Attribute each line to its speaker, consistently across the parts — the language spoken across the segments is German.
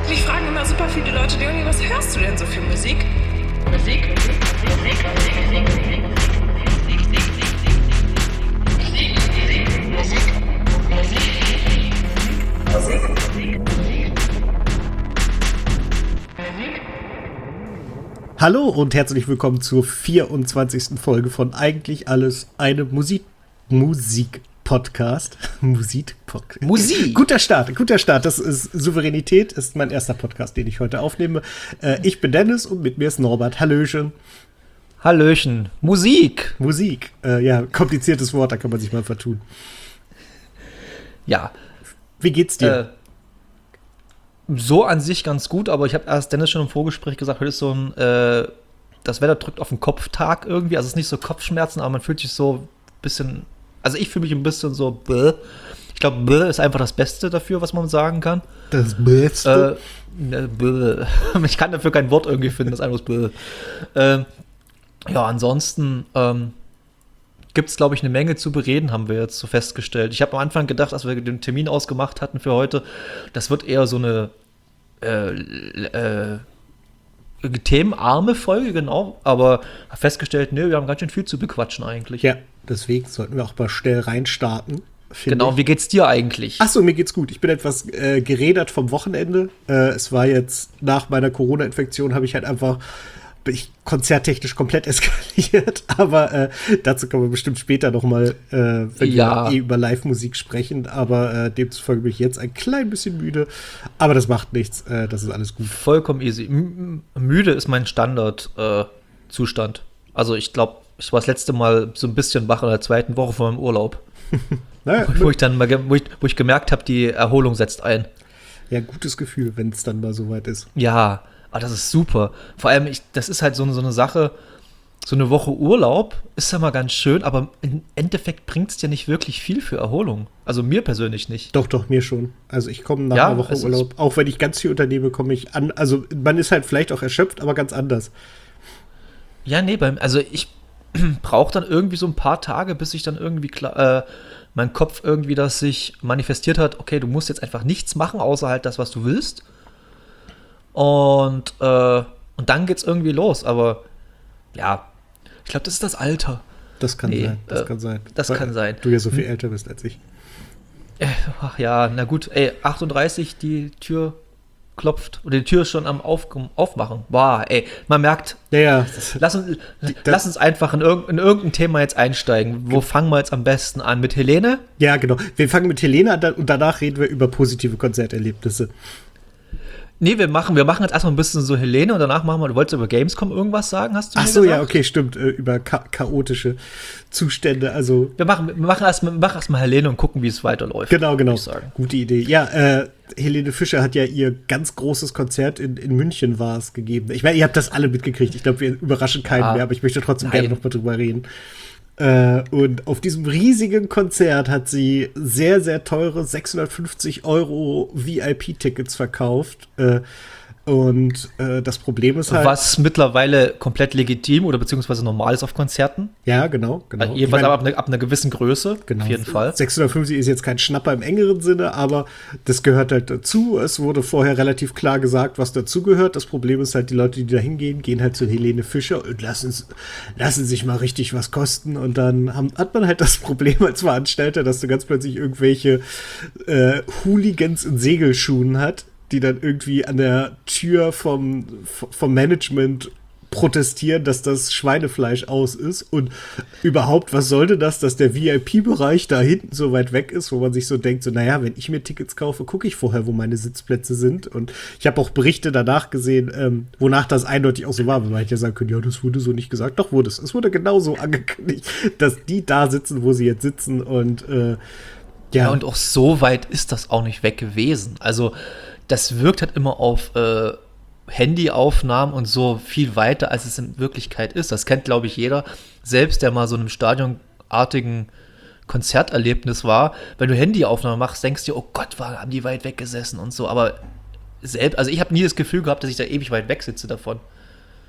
Speaker 1: Mich fragen immer super viele Leute, Leonie, was hörst du denn so für Musik?
Speaker 2: Hallo und herzlich willkommen zur 24. Folge von Eigentlich alles eine Musik-Podcast. Musik. Guter Start. Das ist Souveränität, ist mein erster Podcast, den ich heute aufnehme. Ich bin Dennis und mit mir ist Norbert. Hallöchen.
Speaker 3: Hallöchen. Musik.
Speaker 2: Ja, kompliziertes Wort, da kann man sich mal vertun.
Speaker 3: Ja.
Speaker 2: Wie geht's dir?
Speaker 3: So an sich ganz gut, aber ich habe erst Dennis schon im Vorgespräch gesagt, heute ist so ein das Wetter drückt auf den Kopf-Tag irgendwie. Also es ist nicht so Kopfschmerzen, aber man fühlt sich so ein bisschen, also ich fühle mich ein bisschen so bäh. Ich glaube, bäh ist einfach das Beste dafür, was man sagen kann.
Speaker 2: Das Beste?
Speaker 3: Bäh. Ich kann dafür kein Wort irgendwie finden, das ist einfach bäh. Ja, ansonsten gibt es, glaube ich, eine Menge zu bereden, haben wir jetzt so festgestellt. Ich habe am Anfang gedacht, als wir den Termin ausgemacht hatten für heute, das wird eher so eine themenarme Folge, genau. Aber festgestellt, ne, wir haben ganz schön viel zu bequatschen eigentlich.
Speaker 2: Ja, deswegen sollten wir auch mal schnell reinstarten.
Speaker 3: Genau, wie geht's dir eigentlich?
Speaker 2: Achso, mir geht's gut. Ich bin etwas gerädert vom Wochenende. Es war jetzt, nach meiner Corona-Infektion bin ich konzerttechnisch komplett eskaliert, aber dazu kommen wir bestimmt später nochmal, wenn wir über Live-Musik sprechen, aber demzufolge bin ich jetzt ein klein bisschen müde, aber das macht nichts, das ist alles gut.
Speaker 3: Vollkommen easy. Müde ist mein Standard-Zustand. Also ich glaube, ich war das letzte Mal so ein bisschen wach in der zweiten Woche vor meinem Urlaub.
Speaker 2: Naja,
Speaker 3: wo ich gemerkt habe, die Erholung setzt ein.
Speaker 2: Ja, gutes Gefühl, wenn es dann mal soweit ist.
Speaker 3: Ja, aber das ist super. Vor allem, das ist halt so eine Sache, so eine Woche Urlaub ist ja mal ganz schön, aber im Endeffekt bringt es dir nicht wirklich viel für Erholung. Also mir persönlich nicht.
Speaker 2: Doch, mir schon. Also ich komme nach einer Woche Urlaub, auch wenn ich ganz viel unternehme, komme ich an. Also man ist halt vielleicht auch erschöpft, aber ganz anders.
Speaker 3: Ja, nee, also ich brauche dann irgendwie so ein paar Tage, bis ich dann irgendwie mein Kopf irgendwie, das sich manifestiert hat, okay, du musst jetzt einfach nichts machen, außer halt das, was du willst. Und dann geht's irgendwie los, aber ja, ich glaube, das ist das Alter.
Speaker 2: Das kann sein.
Speaker 3: Das kann sein.
Speaker 2: Du ja so viel älter bist als ich.
Speaker 3: Ach ja, na gut, 38, die Tür klopft oder die Tür ist schon am Aufmachen. Boah, man merkt,
Speaker 2: ja.
Speaker 3: Lass uns einfach in irgendein Thema jetzt einsteigen. Wo fangen wir jetzt am besten an? Mit Helene?
Speaker 2: Ja, genau. Wir fangen mit Helene an und danach reden wir über positive Konzerterlebnisse.
Speaker 3: Nee, wir machen jetzt erstmal ein bisschen so Helene und danach machen wir, du wolltest über Gamescom irgendwas sagen, hast du mir
Speaker 2: gesagt? Ach so,
Speaker 3: gesagt?
Speaker 2: ja, okay, stimmt, über chaotische Zustände, also.
Speaker 3: Wir machen erstmal Helene und gucken, wie es weiterläuft.
Speaker 2: Genau, gute Idee. Ja, Helene Fischer hat ja ihr ganz großes Konzert in München war es gegeben. Ich meine, ihr habt das alle mitgekriegt, ich glaube, wir überraschen keinen mehr, aber ich möchte trotzdem gerne noch mal drüber reden. Und auf diesem riesigen Konzert hat sie sehr, sehr teure 650 € VIP-Tickets verkauft. Und das Problem ist halt.
Speaker 3: Was mittlerweile komplett legitim oder beziehungsweise normal ist auf Konzerten.
Speaker 2: Ja, genau.
Speaker 3: Jedenfalls aber ab einer gewissen Größe,
Speaker 2: genau.
Speaker 3: Auf jeden Fall.
Speaker 2: 650 ist jetzt kein Schnapper im engeren Sinne, aber das gehört halt dazu. Es wurde vorher relativ klar gesagt, was dazugehört. Das Problem ist halt, die Leute, die da hingehen, gehen halt zu Helene Fischer und lassen sich mal richtig was kosten. Und dann hat man halt das Problem als Veranstalter, dass du ganz plötzlich irgendwelche Hooligans in Segelschuhen hat, die dann irgendwie an der Tür vom Management protestieren, dass das Schweinefleisch aus ist und überhaupt, was sollte das, dass der VIP-Bereich da hinten so weit weg ist, wo man sich so denkt, so naja, wenn ich mir Tickets kaufe, gucke ich vorher, wo meine Sitzplätze sind und ich habe auch Berichte danach gesehen, wonach das eindeutig auch so war, weil man hätte ja sagen können, ja, das wurde so nicht gesagt, doch wurde es. Es wurde genauso angekündigt, dass die da sitzen, wo sie jetzt sitzen und
Speaker 3: ja, und auch so weit ist das auch nicht weg gewesen. Also das wirkt halt immer auf Handyaufnahmen und so viel weiter, als es in Wirklichkeit ist. Das kennt, glaube ich, jeder. Selbst der mal so einem stadionartigen Konzerterlebnis war. Wenn du Handyaufnahmen machst, denkst du dir, oh Gott, haben die weit weg gesessen und so. Aber also ich habe nie das Gefühl gehabt, dass ich da ewig weit weg sitze davon.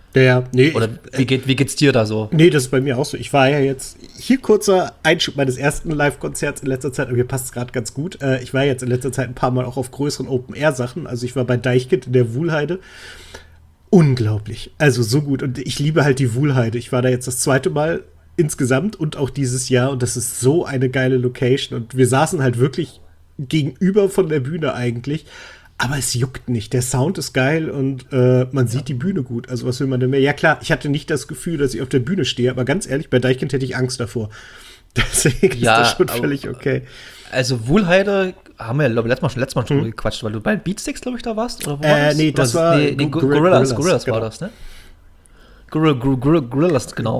Speaker 2: Ja, nee.
Speaker 3: Oder wie geht's dir da so?
Speaker 2: Nee, das ist bei mir auch so. Ich war ja jetzt, hier kurzer Einschub meines ersten Live-Konzerts in letzter Zeit, aber mir passt es gerade ganz gut. Ich war jetzt in letzter Zeit ein paar Mal auch auf größeren Open-Air-Sachen. Also ich war bei Deichkind in der Wuhlheide. Unglaublich. Also so gut. Und ich liebe halt die Wuhlheide. Ich war da jetzt das zweite Mal insgesamt und auch dieses Jahr. Und das ist so eine geile Location. Und wir saßen halt wirklich gegenüber von der Bühne eigentlich. Aber es juckt nicht. Der Sound ist geil und man sieht die Bühne gut. Also was will man denn mehr? Ja klar, ich hatte nicht das Gefühl, dass ich auf der Bühne stehe, aber ganz ehrlich, bei Deichkind hätte ich Angst davor. Deswegen ist das schon völlig okay.
Speaker 3: Also Wuhlheide haben wir, glaube ich, letztes Mal schon gequatscht, weil du bei Beatsticks, glaube ich, da warst? Oder wo war das?
Speaker 2: Nee, das war
Speaker 3: Gorillas
Speaker 2: genau.
Speaker 3: war das, ne? Gorillas, genau.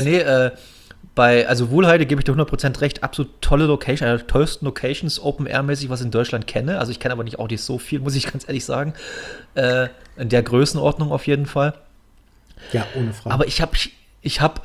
Speaker 3: Also Wuhlheide gebe ich dir 100% recht, absolut tolle Location, eine der tollsten Locations, Open-Air-mäßig, was ich in Deutschland kenne. Also ich kenne aber nicht auch nicht so viel, muss ich ganz ehrlich sagen. In der Größenordnung auf jeden Fall.
Speaker 2: Ja, ohne Frage.
Speaker 3: Aber ich hab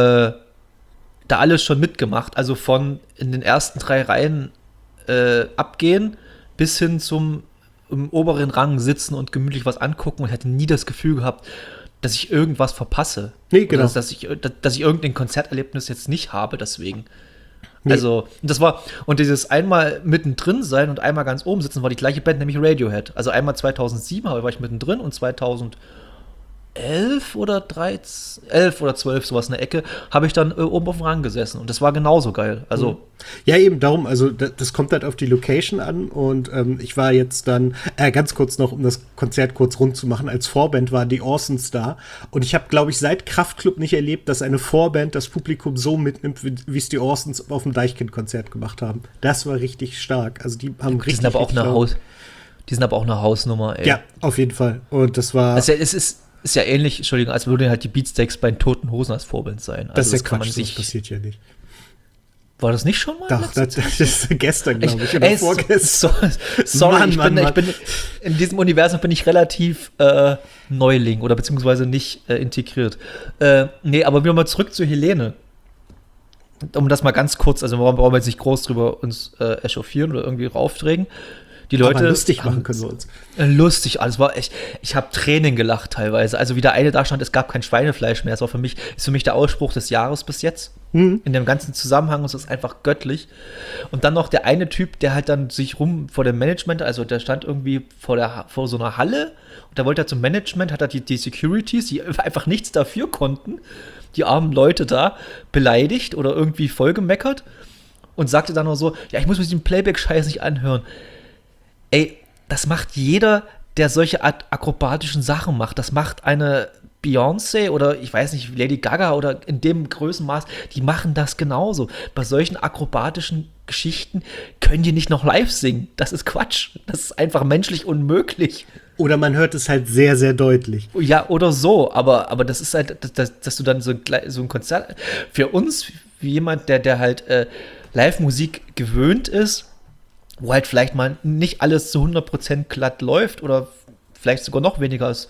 Speaker 3: da alles schon mitgemacht, also von in den ersten 3 Reihen abgehen, bis hin zum im oberen Rang sitzen und gemütlich was angucken und hätte nie das Gefühl gehabt, dass ich irgendwas verpasse.
Speaker 2: Nee, genau.
Speaker 3: Dass ich irgendein Konzerterlebnis jetzt nicht habe, deswegen.
Speaker 2: Nee.
Speaker 3: Also, und dieses einmal mittendrin sein und einmal ganz oben sitzen, war die gleiche Band, nämlich Radiohead. Also einmal 2007 war ich mittendrin und 2011 oder 12, sowas in der Ecke, habe ich dann oben auf dem Rang gesessen. Und das war genauso geil. Also
Speaker 2: ja, eben darum, also das kommt halt auf die Location an und ich war jetzt dann, ganz kurz noch, um das Konzert kurz rund zu machen, als Vorband war die Orsons da und ich habe, glaube ich, seit Kraftklub nicht erlebt, dass eine Vorband das Publikum so mitnimmt, wie es die Orsons auf dem Deichkind-Konzert gemacht haben. Das war richtig stark. Also die haben richtig,
Speaker 3: sind aber auch die sind aber auch eine Hausnummer, ey.
Speaker 2: Ja, auf jeden Fall. Und das war...
Speaker 3: Also es ist ja ähnlich, Entschuldigung, als würden halt die Beatsteaks bei den Toten Hosen als Vorbild sein. Also
Speaker 2: das ist ja
Speaker 3: kann
Speaker 2: Quatsch,
Speaker 3: man sich,
Speaker 2: das passiert ja nicht.
Speaker 3: War das nicht schon mal?
Speaker 2: Doch, das ist gestern, glaube ich, oder vorgestern.
Speaker 3: Sorry, Mann. Ich bin in diesem Universum bin ich relativ Neuling oder beziehungsweise nicht integriert. Nee, aber wieder mal zurück zu Helene. Um das mal ganz kurz, also brauchen wir jetzt nicht groß drüber uns echauffieren oder irgendwie raufregen. Die Leute
Speaker 2: aber lustig machen können wir uns.
Speaker 3: Lustig, alles war echt. Ich habe Tränen gelacht teilweise. Also wie der eine da stand, es gab kein Schweinefleisch mehr. Das war ist für mich der Ausspruch des Jahres bis jetzt. In dem ganzen Zusammenhang ist es einfach göttlich. Und dann noch der eine Typ, der halt dann sich vor dem Management, also der stand irgendwie vor so einer Halle und da wollte er zum Management, hat er die Securities, die einfach nichts dafür konnten, die armen Leute da beleidigt oder irgendwie vollgemeckert und sagte dann nur so, ja, ich muss mir diesen Playback-Scheiß nicht anhören. Ey, das macht jeder, der solche akrobatischen Sachen macht. Das macht eine Beyoncé oder ich weiß nicht, Lady Gaga oder in dem Größenmaß, die machen das genauso. Bei solchen akrobatischen Geschichten können die nicht noch live singen. Das ist Quatsch. Das ist einfach menschlich unmöglich.
Speaker 2: Oder man hört es halt sehr, sehr deutlich.
Speaker 3: Ja, oder so. Aber das ist halt, dass du dann so ein Konzert, für uns, wie jemand, der halt Live-Musik gewöhnt ist, wo halt vielleicht mal nicht alles zu 100% glatt läuft oder vielleicht sogar noch weniger ist.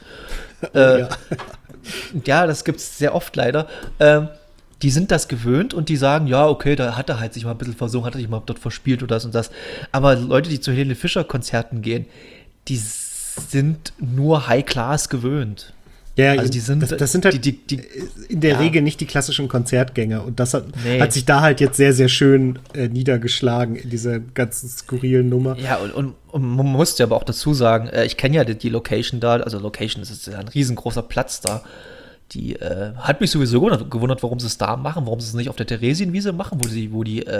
Speaker 3: Ja, das gibt es sehr oft leider. Die sind das gewöhnt und die sagen, ja, okay, da hat er halt sich mal ein bisschen versungen, hat er sich mal dort verspielt oder das und das. Aber Leute, die zu Helene Fischer-Konzerten gehen, die sind nur High-Class gewöhnt.
Speaker 2: Ja,
Speaker 3: also das sind halt
Speaker 2: in der Regel nicht die klassischen Konzertgänger. Und das hat sich da halt jetzt sehr, sehr schön niedergeschlagen in dieser ganzen skurrilen Nummer.
Speaker 3: Ja, und man muss ja aber auch dazu sagen, ich kenne ja die Location da, also Location, das ist ja ein riesengroßer Platz da. Die hat mich sowieso gewundert, warum sie es da machen, warum sie es nicht auf der Theresienwiese machen, wo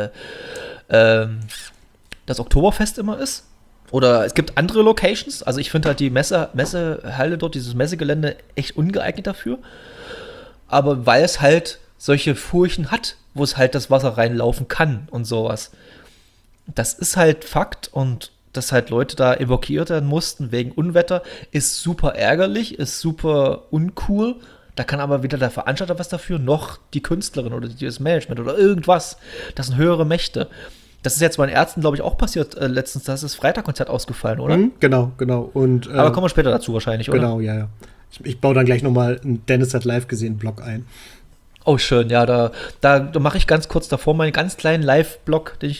Speaker 3: das Oktoberfest immer ist. Oder es gibt andere Locations. Also ich finde halt die Messehalle dort, dieses Messegelände, echt ungeeignet dafür. Aber weil es halt solche Furchen hat, wo es halt das Wasser reinlaufen kann und sowas. Das ist halt Fakt und dass halt Leute da evakuiert werden mussten wegen Unwetter, ist super ärgerlich, ist super uncool. Da kann aber weder der Veranstalter was dafür, noch die Künstlerin oder das Management oder irgendwas. Das sind höhere Mächte. Das ist jetzt bei den Ärzten, glaube ich, auch passiert letztens. Da ist das Freitagkonzert ausgefallen, oder?
Speaker 2: Genau. Und,
Speaker 3: aber kommen wir später dazu wahrscheinlich, oder?
Speaker 2: Genau, ja. Ich baue dann gleich nochmal einen Dennis hat live gesehen Blog ein.
Speaker 3: Oh, schön. Ja, da mache ich ganz kurz davor meinen ganz kleinen Live-Blog, den ich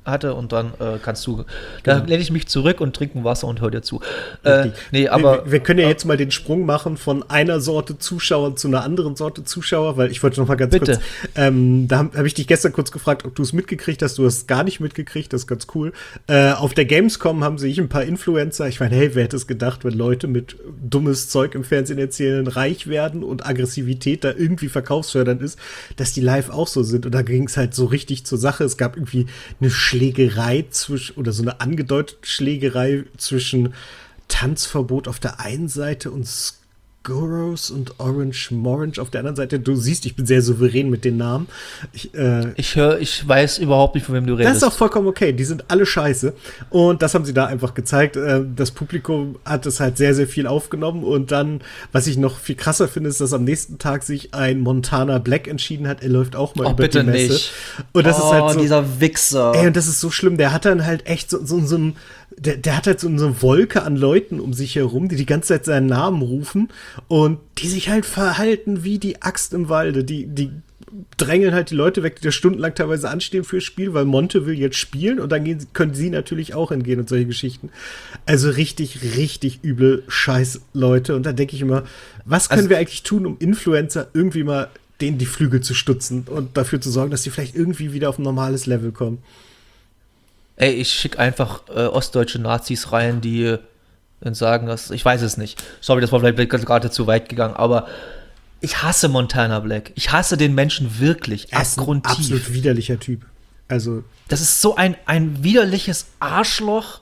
Speaker 3: hatte und dann kannst du,
Speaker 2: Genau.
Speaker 3: da lehne ich mich zurück und trinke ein Wasser und höre dir zu.
Speaker 2: Richtig.
Speaker 3: Nee, aber
Speaker 2: wir können ja jetzt mal den Sprung machen von einer Sorte Zuschauer zu einer anderen Sorte Zuschauer, weil ich wollte noch mal ganz
Speaker 3: Bitte.
Speaker 2: kurz, da habe ich dich gestern kurz gefragt, ob du es mitgekriegt hast. Du hast es gar nicht mitgekriegt, das ist ganz cool. Auf der Gamescom haben sich ein paar Influencer, ich meine, hey, wer hätte es gedacht, wenn Leute mit dummes Zeug im Fernsehen erzählen, reich werden und Aggressivität da irgendwie verkaufsfördernd ist, dass die live auch so sind. Und da ging es halt so richtig zur Sache. Es gab irgendwie eine Schlägerei oder so eine angedeutete Schlägerei zwischen Tanzverbot auf der einen Seite und Skurros und Orange Morange auf der anderen Seite. Du siehst, ich bin sehr souverän mit den Namen. Ich
Speaker 3: weiß überhaupt nicht, von wem du redest.
Speaker 2: Das ist auch vollkommen okay. Die sind alle scheiße. Und das haben sie da einfach gezeigt. Das Publikum hat es halt sehr, sehr viel aufgenommen. Und dann, was ich noch viel krasser finde, ist, dass am nächsten Tag sich ein Montana Black entschieden hat. Er läuft auch mal über die Messe.
Speaker 3: Nicht.
Speaker 2: Und das ist halt so.
Speaker 3: Dieser Wichser.
Speaker 2: Ey, und das ist so schlimm. Der hat dann halt echt der hat halt so eine Wolke an Leuten um sich herum, die ganze Zeit seinen Namen rufen und die sich halt verhalten wie die Axt im Walde. Die drängeln halt die Leute weg, die da stundenlang teilweise anstehen fürs Spiel, weil Monte will jetzt spielen und dann können sie natürlich auch hingehen und solche Geschichten. Also richtig, richtig übel Scheiß, Leute. Und da denke ich immer, was können wir eigentlich tun, um Influencer irgendwie mal denen die Flügel zu stutzen und dafür zu sorgen, dass die vielleicht irgendwie wieder auf ein normales Level kommen?
Speaker 3: Ey, ich schicke einfach ostdeutsche Nazis rein, die dann sagen, dass ich weiß es nicht. Sorry, das war vielleicht gerade zu weit gegangen, aber ich hasse Montana Black. Ich hasse den Menschen wirklich abgrundtief.
Speaker 2: Ein absolut widerlicher Typ. Also
Speaker 3: das ist so ein widerliches Arschloch,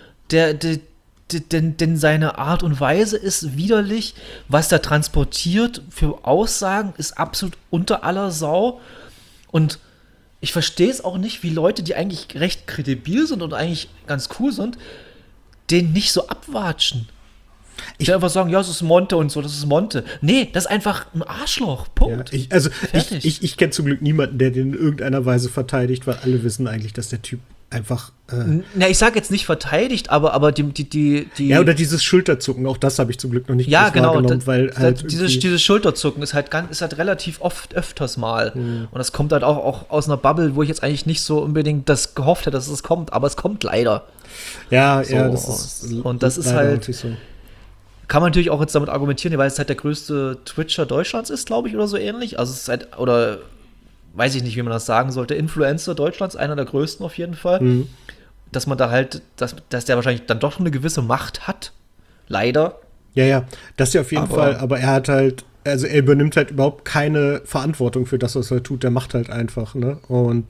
Speaker 3: denn seine Art und Weise ist widerlich. Was er transportiert für Aussagen ist absolut unter aller Sau. Und ich verstehe es auch nicht, wie Leute, die eigentlich recht kredibil sind und eigentlich ganz cool sind, den nicht so abwatschen. Ich einfach sagen, ja, das ist Monte und so, das ist Monte. Nee, das ist einfach ein Arschloch. Punkt.
Speaker 2: Ja, ich kenne zum Glück niemanden, der den in irgendeiner Weise verteidigt, weil alle wissen eigentlich, dass der Typ einfach.
Speaker 3: Na, ich sage jetzt nicht verteidigt, aber die.
Speaker 2: Ja, oder dieses Schulterzucken, auch das habe ich zum Glück noch nicht
Speaker 3: wahrgenommen,
Speaker 2: weil halt
Speaker 3: dieses Schulterzucken ist halt relativ öfters mal. Und das kommt halt auch aus einer Bubble, wo ich jetzt eigentlich nicht so unbedingt das gehofft hätte, dass es kommt, aber es kommt leider.
Speaker 2: Ja,
Speaker 3: so,
Speaker 2: ja, das ist.
Speaker 3: Und das ist halt. So. Kann man natürlich auch jetzt damit argumentieren, weil es halt der größte Twitcher Deutschlands ist, glaube ich, oder so ähnlich. Also es ist halt, oder weiß ich nicht, wie man das sagen sollte, Influencer Deutschlands, einer der größten auf jeden Fall. Mhm. Dass man da halt, dass der wahrscheinlich dann doch schon eine gewisse Macht hat. Leider.
Speaker 2: Ja, das ja auf jeden Fall, aber er hat halt, also er übernimmt halt überhaupt keine Verantwortung für das, was er tut, der macht halt einfach, ne? Und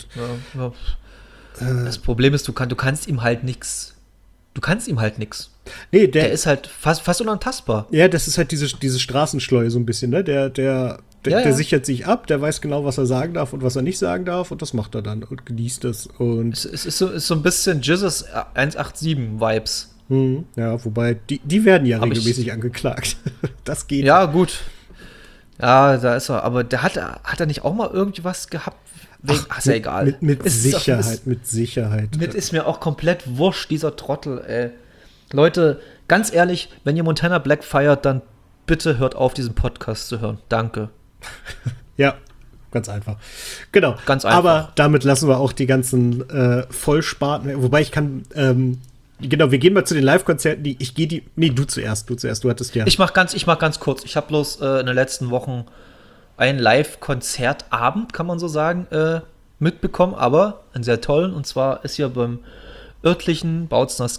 Speaker 3: das Problem ist, du kannst ihm halt nichts. Du kannst ihm halt nichts.
Speaker 2: Nee,
Speaker 3: der ist halt fast unantastbar.
Speaker 2: Ja, das ist halt diese Straßenschleue so ein bisschen, ne? Der sichert sich ab, der weiß genau, was er sagen darf und was er nicht sagen darf und das macht er dann und genießt es. Und
Speaker 3: es ist so ein bisschen Jesus 187-Vibes.
Speaker 2: Ja, wobei, die werden ja regelmäßig angeklagt. Das geht.
Speaker 3: Ja, gut. Ja, da ist er. Aber hat er nicht auch mal irgendwas gehabt? Ist ja egal.
Speaker 2: Mit Sicherheit.
Speaker 3: Mit ist mir auch komplett wurscht, dieser Trottel, ey. Leute, ganz ehrlich, wenn ihr Montana Black feiert, dann bitte hört auf, diesen Podcast zu hören. Danke.
Speaker 2: Ja, ganz einfach. Genau.
Speaker 3: Ganz einfach.
Speaker 2: Aber damit lassen wir auch die ganzen Vollsparten. Wobei ich kann, genau, wir gehen mal zu den Live-Konzerten, du zuerst, du hattest ja.
Speaker 3: Ich mach ganz kurz. Ich habe bloß in den letzten Wochen einen Live-Konzertabend, kann man so sagen, mitbekommen, aber einen sehr tollen. Und zwar ist hier beim örtlichen Bautzner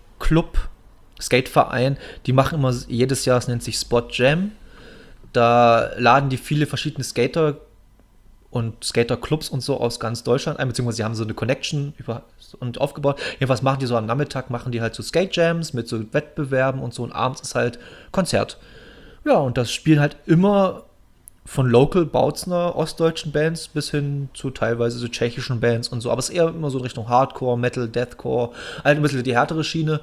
Speaker 3: Skateverein, die machen immer jedes Jahr, es nennt sich Spot Jam. Da laden die viele verschiedene Skater und Skaterclubs und so aus ganz Deutschland ein, beziehungsweise sie haben so eine Connection und aufgebaut. Jedenfalls machen die so am Nachmittag, machen die halt so Skate-Jams mit so Wettbewerben und so und abends ist halt Konzert. Ja, und das spielen halt immer von Local Bautzner ostdeutschen Bands bis hin zu teilweise so tschechischen Bands und so, aber es ist eher immer so in Richtung Hardcore, Metal, Deathcore, halt ein bisschen die härtere Schiene.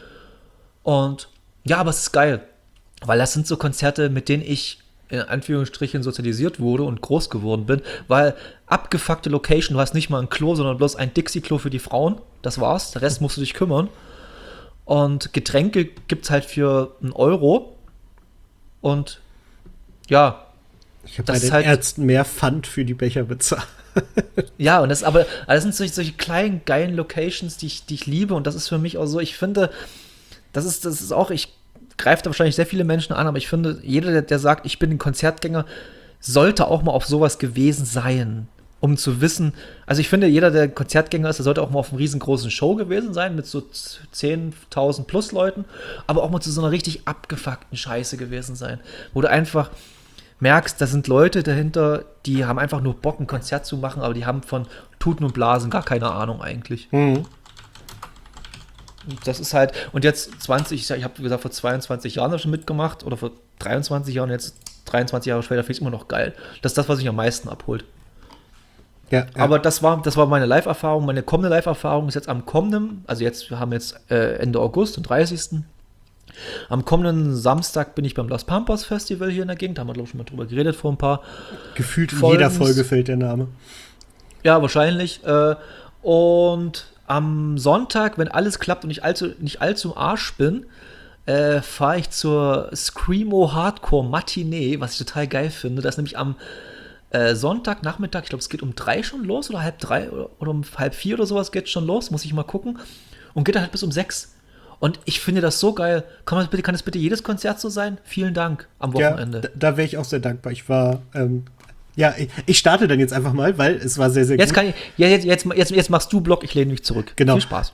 Speaker 3: Und ja, aber es ist geil, weil das sind so Konzerte, mit denen ich in Anführungsstrichen sozialisiert wurde und groß geworden bin, weil abgefuckte Location, du hast nicht mal ein Klo, sondern bloß ein Dixie-Klo für die Frauen, das war's, der Rest musst du dich kümmern. Und Getränke gibt's halt für 1 Euro und ja,
Speaker 2: ich habe bei den Ärzten mehr Pfand für die Becher bezahlt.
Speaker 3: Ja, und aber das sind solche kleinen, geilen Locations, die ich liebe. Und das ist für mich auch so, ich finde, das ist auch, ich greife da wahrscheinlich sehr viele Menschen an, aber ich finde, jeder, der sagt, ich bin ein Konzertgänger, sollte auch mal auf sowas gewesen sein, um zu wissen, also ich finde, jeder, der Konzertgänger ist, der sollte auch mal auf einer riesengroßen Show gewesen sein, mit so 10.000 plus Leuten, aber auch mal zu so einer richtig abgefuckten Scheiße gewesen sein, wo du einfach merkst, da sind Leute dahinter, die haben einfach nur Bock, ein Konzert zu machen, aber die haben von Tuten und Blasen gar keine Ahnung eigentlich.
Speaker 2: Mhm.
Speaker 3: Das ist halt, und jetzt ich habe gesagt, vor 22 Jahren schon mitgemacht oder vor 23 Jahren, jetzt 23 Jahre später finde ich es immer noch geil. Das ist das, was mich am meisten abholt.
Speaker 2: Ja.
Speaker 3: Aber das war meine Live-Erfahrung. Meine kommende Live-Erfahrung ist jetzt am kommenden, also wir haben jetzt Ende August, den 30. Am kommenden Samstag bin ich beim Las Pampas Festival hier in der Gegend. Da haben wir, glaube ich, schon mal drüber geredet vor ein paar
Speaker 2: Gefühlt in
Speaker 3: Folgen.
Speaker 2: jeder Folge fällt der Name.
Speaker 3: Ja, wahrscheinlich. Und am Sonntag, wenn alles klappt und ich nicht allzu im Arsch bin, fahre ich zur Screamo Hardcore Matinee, was ich total geil finde. Das ist nämlich am Sonntagnachmittag, ich glaube, es geht um 3 schon los oder 3:30 oder um 3:30 oder sowas geht schon los, muss ich mal gucken. Und geht dann halt bis um 6. Und ich finde das so geil. Kann das bitte jedes Konzert so sein? Vielen Dank am Wochenende.
Speaker 2: Ja, da wäre ich auch sehr dankbar. Ich war, ich starte dann jetzt einfach mal, weil es war sehr, sehr
Speaker 3: jetzt
Speaker 2: gut.
Speaker 3: Jetzt machst du Block, ich lehne mich zurück.
Speaker 2: Genau.
Speaker 3: Viel Spaß.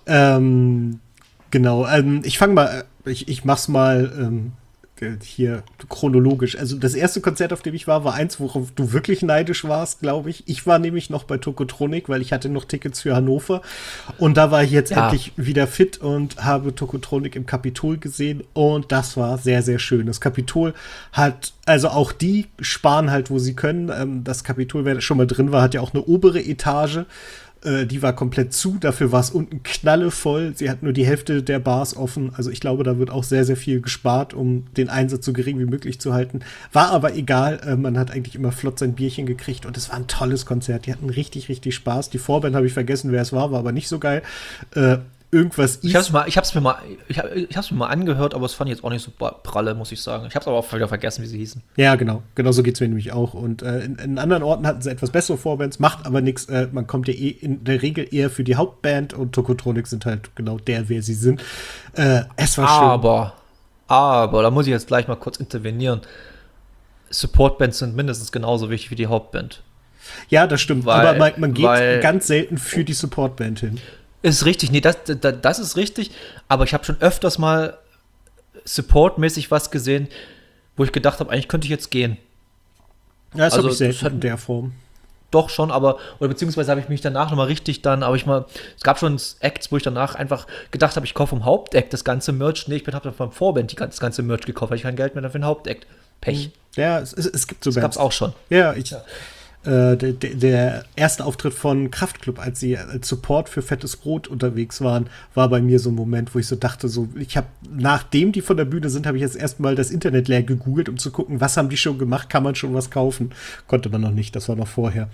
Speaker 2: Genau, ich fange mal, ich mach's mal hier chronologisch. Also das erste Konzert, auf dem ich war eins, worauf du wirklich neidisch warst, glaube ich. Ich war nämlich noch bei Tokotronic, weil ich hatte noch Tickets für Hannover. Und da war ich jetzt endlich wieder fit und habe Tokotronic im Kapitol gesehen. Und das war sehr, sehr schön. Das Kapitol hat, also auch die sparen halt, wo sie können. Das Kapitol, wer schon mal drin war, hat ja auch eine obere Etage. Die war komplett zu, dafür war es unten knallevoll. Sie hat nur die Hälfte der Bars offen. Also ich glaube, da wird auch sehr, sehr viel gespart, um den Einsatz so gering wie möglich zu halten. War aber egal, man hat eigentlich immer flott sein Bierchen gekriegt und es war ein tolles Konzert. Die hatten richtig, richtig Spaß. Die Vorband habe ich vergessen, wer es war aber nicht so geil. Irgendwas
Speaker 3: ich hab's mir mal angehört, aber es fand ich jetzt auch nicht so pralle, muss ich sagen. Ich hab's aber auch wieder vergessen, wie sie hießen.
Speaker 2: Ja, genau so geht's mir nämlich auch. Und in anderen Orten hatten sie etwas bessere Vorbands, macht aber nichts. Man kommt ja in der Regel eher für die Hauptband und Tokotronic sind halt genau wer sie sind. Es war schön.
Speaker 3: Aber, da muss ich jetzt gleich mal kurz intervenieren. Supportbands sind mindestens genauso wichtig wie die Hauptband.
Speaker 2: Ja, das stimmt. Aber man geht ganz selten für die Supportband hin.
Speaker 3: Ist richtig, nee, das ist richtig, aber ich habe schon öfters mal supportmäßig was gesehen, wo ich gedacht habe, eigentlich könnte ich jetzt gehen.
Speaker 2: Ja, das habe ich selten in der Form.
Speaker 3: Doch schon, oder beziehungsweise habe ich mich danach nochmal richtig es gab schon Acts, wo ich danach einfach gedacht habe, ich kaufe vom Hauptact das ganze Merch. Nee, habe dann vom Vorband das ganze Merch gekauft, weil ich kein Geld mehr für den Hauptact. Pech.
Speaker 2: Ja, es gibt so Bands.
Speaker 3: Das gab's auch schon.
Speaker 2: Ja, der erste Auftritt von Kraftklub, als sie als Support für Fettes Brot unterwegs waren, war bei mir so ein Moment, wo ich so dachte, ich habe, nachdem die von der Bühne sind, habe ich jetzt erstmal das Internet leer gegoogelt, um zu gucken, was haben die schon gemacht, kann man schon was kaufen? Konnte man noch nicht, das war noch vorher.